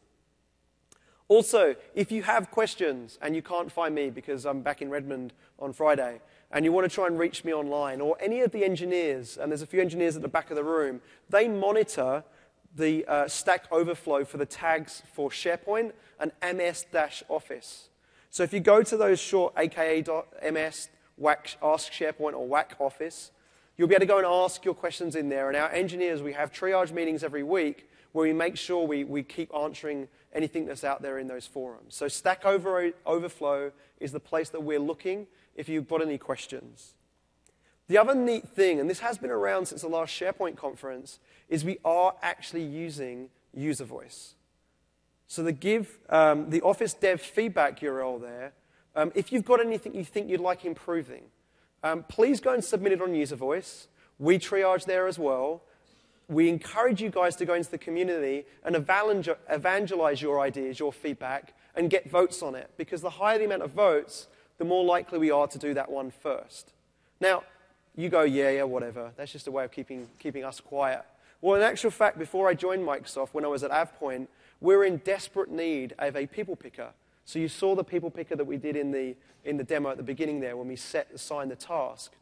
Also, if you have questions and you can't find me because I'm back in Redmond on Friday, and you want to try and reach me online, or any of the engineers, and there's a few engineers at the back of the room, they monitor the Stack Overflow for the tags for SharePoint and MS-Office. So if you go to those short aka.ms, ask SharePoint or whack Office, you'll be able to go and ask your questions in there. And our engineers, we have triage meetings every week where we make sure we keep answering anything that's out there in those forums. So Stack Overflow is the place that we're looking if you've got any questions. The other neat thing, and this has been around since the last SharePoint conference, is we are actually using user voice. So the Office Dev feedback URL there, if you've got anything you think you'd like improving, please go and submit it on user voice. We triage there as well. We encourage you guys to go into the community and evangelize your ideas, your feedback, and get votes on it. Because the higher the amount of votes, the more likely we are to do that one first. Now, you go, yeah, whatever. That's just a way of keeping us quiet. Well, in actual fact, before I joined Microsoft, when I was at AvePoint, we were in desperate need of a people picker. So you saw the people picker that we did in the demo at the beginning there when we assigned the task.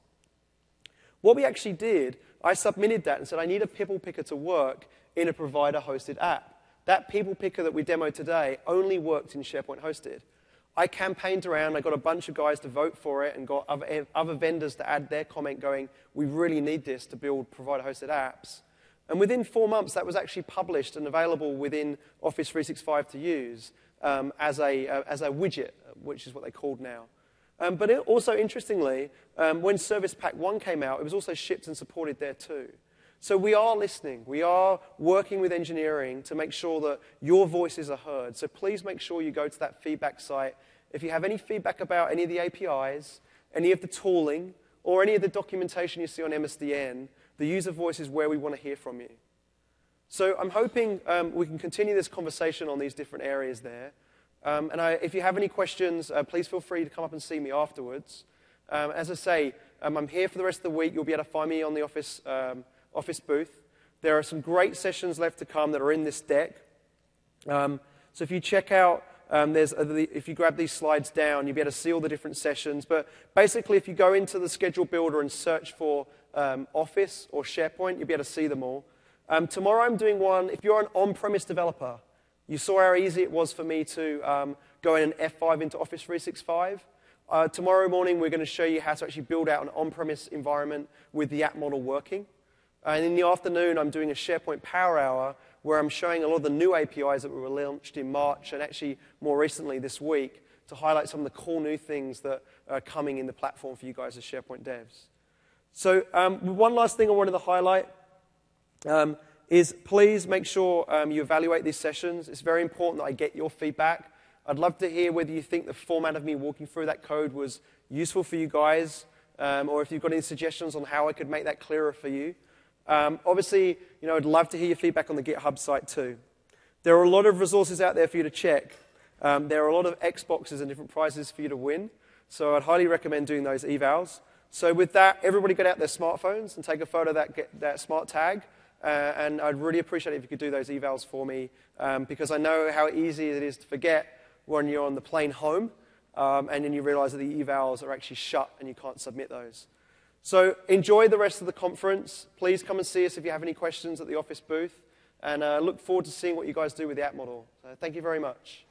What we actually did, I submitted that and said, I need a people picker to work in a provider-hosted app. That people picker that we demoed today only worked in SharePoint hosted. I campaigned around, I got a bunch of guys to vote for it and got other vendors to add their comment going, we really need this to build provider-hosted apps. And within 4 months, that was actually published and available within Office 365 to use as a widget, which is what they called now. But also, interestingly, when Service Pack 1 came out, it was also shipped and supported there too. So we are listening. We are working with engineering to make sure that your voices are heard. So please make sure you go to that feedback site. If you have any feedback about any of the APIs, any of the tooling, or any of the documentation you see on MSDN, the user voice is where we want to hear from you. So I'm hoping we can continue this conversation on these different areas there. If you have any questions, please feel free to come up and see me afterwards. As I say, I'm here for the rest of the week. You'll be able to find me on the Office booth. There are some great sessions left to come that are in this deck. So if you check out, if you grab these slides down, you'll be able to see all the different sessions. But basically, if you go into the schedule builder and search for Office or SharePoint, you'll be able to see them all. Tomorrow I'm doing one, if you're an on-premise developer, you saw how easy it was for me to go in and F5 into Office 365. Tomorrow morning, we're going to show you how to actually build out an on-premise environment with the app model working. And in the afternoon, I'm doing a SharePoint Power Hour where I'm showing a lot of the new APIs that were launched in March and actually more recently this week to highlight some of the cool new things that are coming in the platform for you guys as SharePoint devs. So one last thing I wanted to highlight is please make sure you evaluate these sessions. It's very important that I get your feedback. I'd love to hear whether you think the format of me walking through that code was useful for you guys, or if you've got any suggestions on how I could make that clearer for you. Obviously, I'd love to hear your feedback on the GitHub site too. There are a lot of resources out there for you to check. There are a lot of Xboxes and different prizes for you to win. So I'd highly recommend doing those evals. So with that, everybody get out their smartphones and take a photo of that smart tag. And I'd really appreciate it if you could do those evals for me, because I know how easy it is to forget when you're on the plane home, and then you realize that the evals are actually shut and you can't submit those. So enjoy the rest of the conference. Please come and see us if you have any questions at the Office booth, and look forward to seeing what you guys do with the app model. So thank you very much.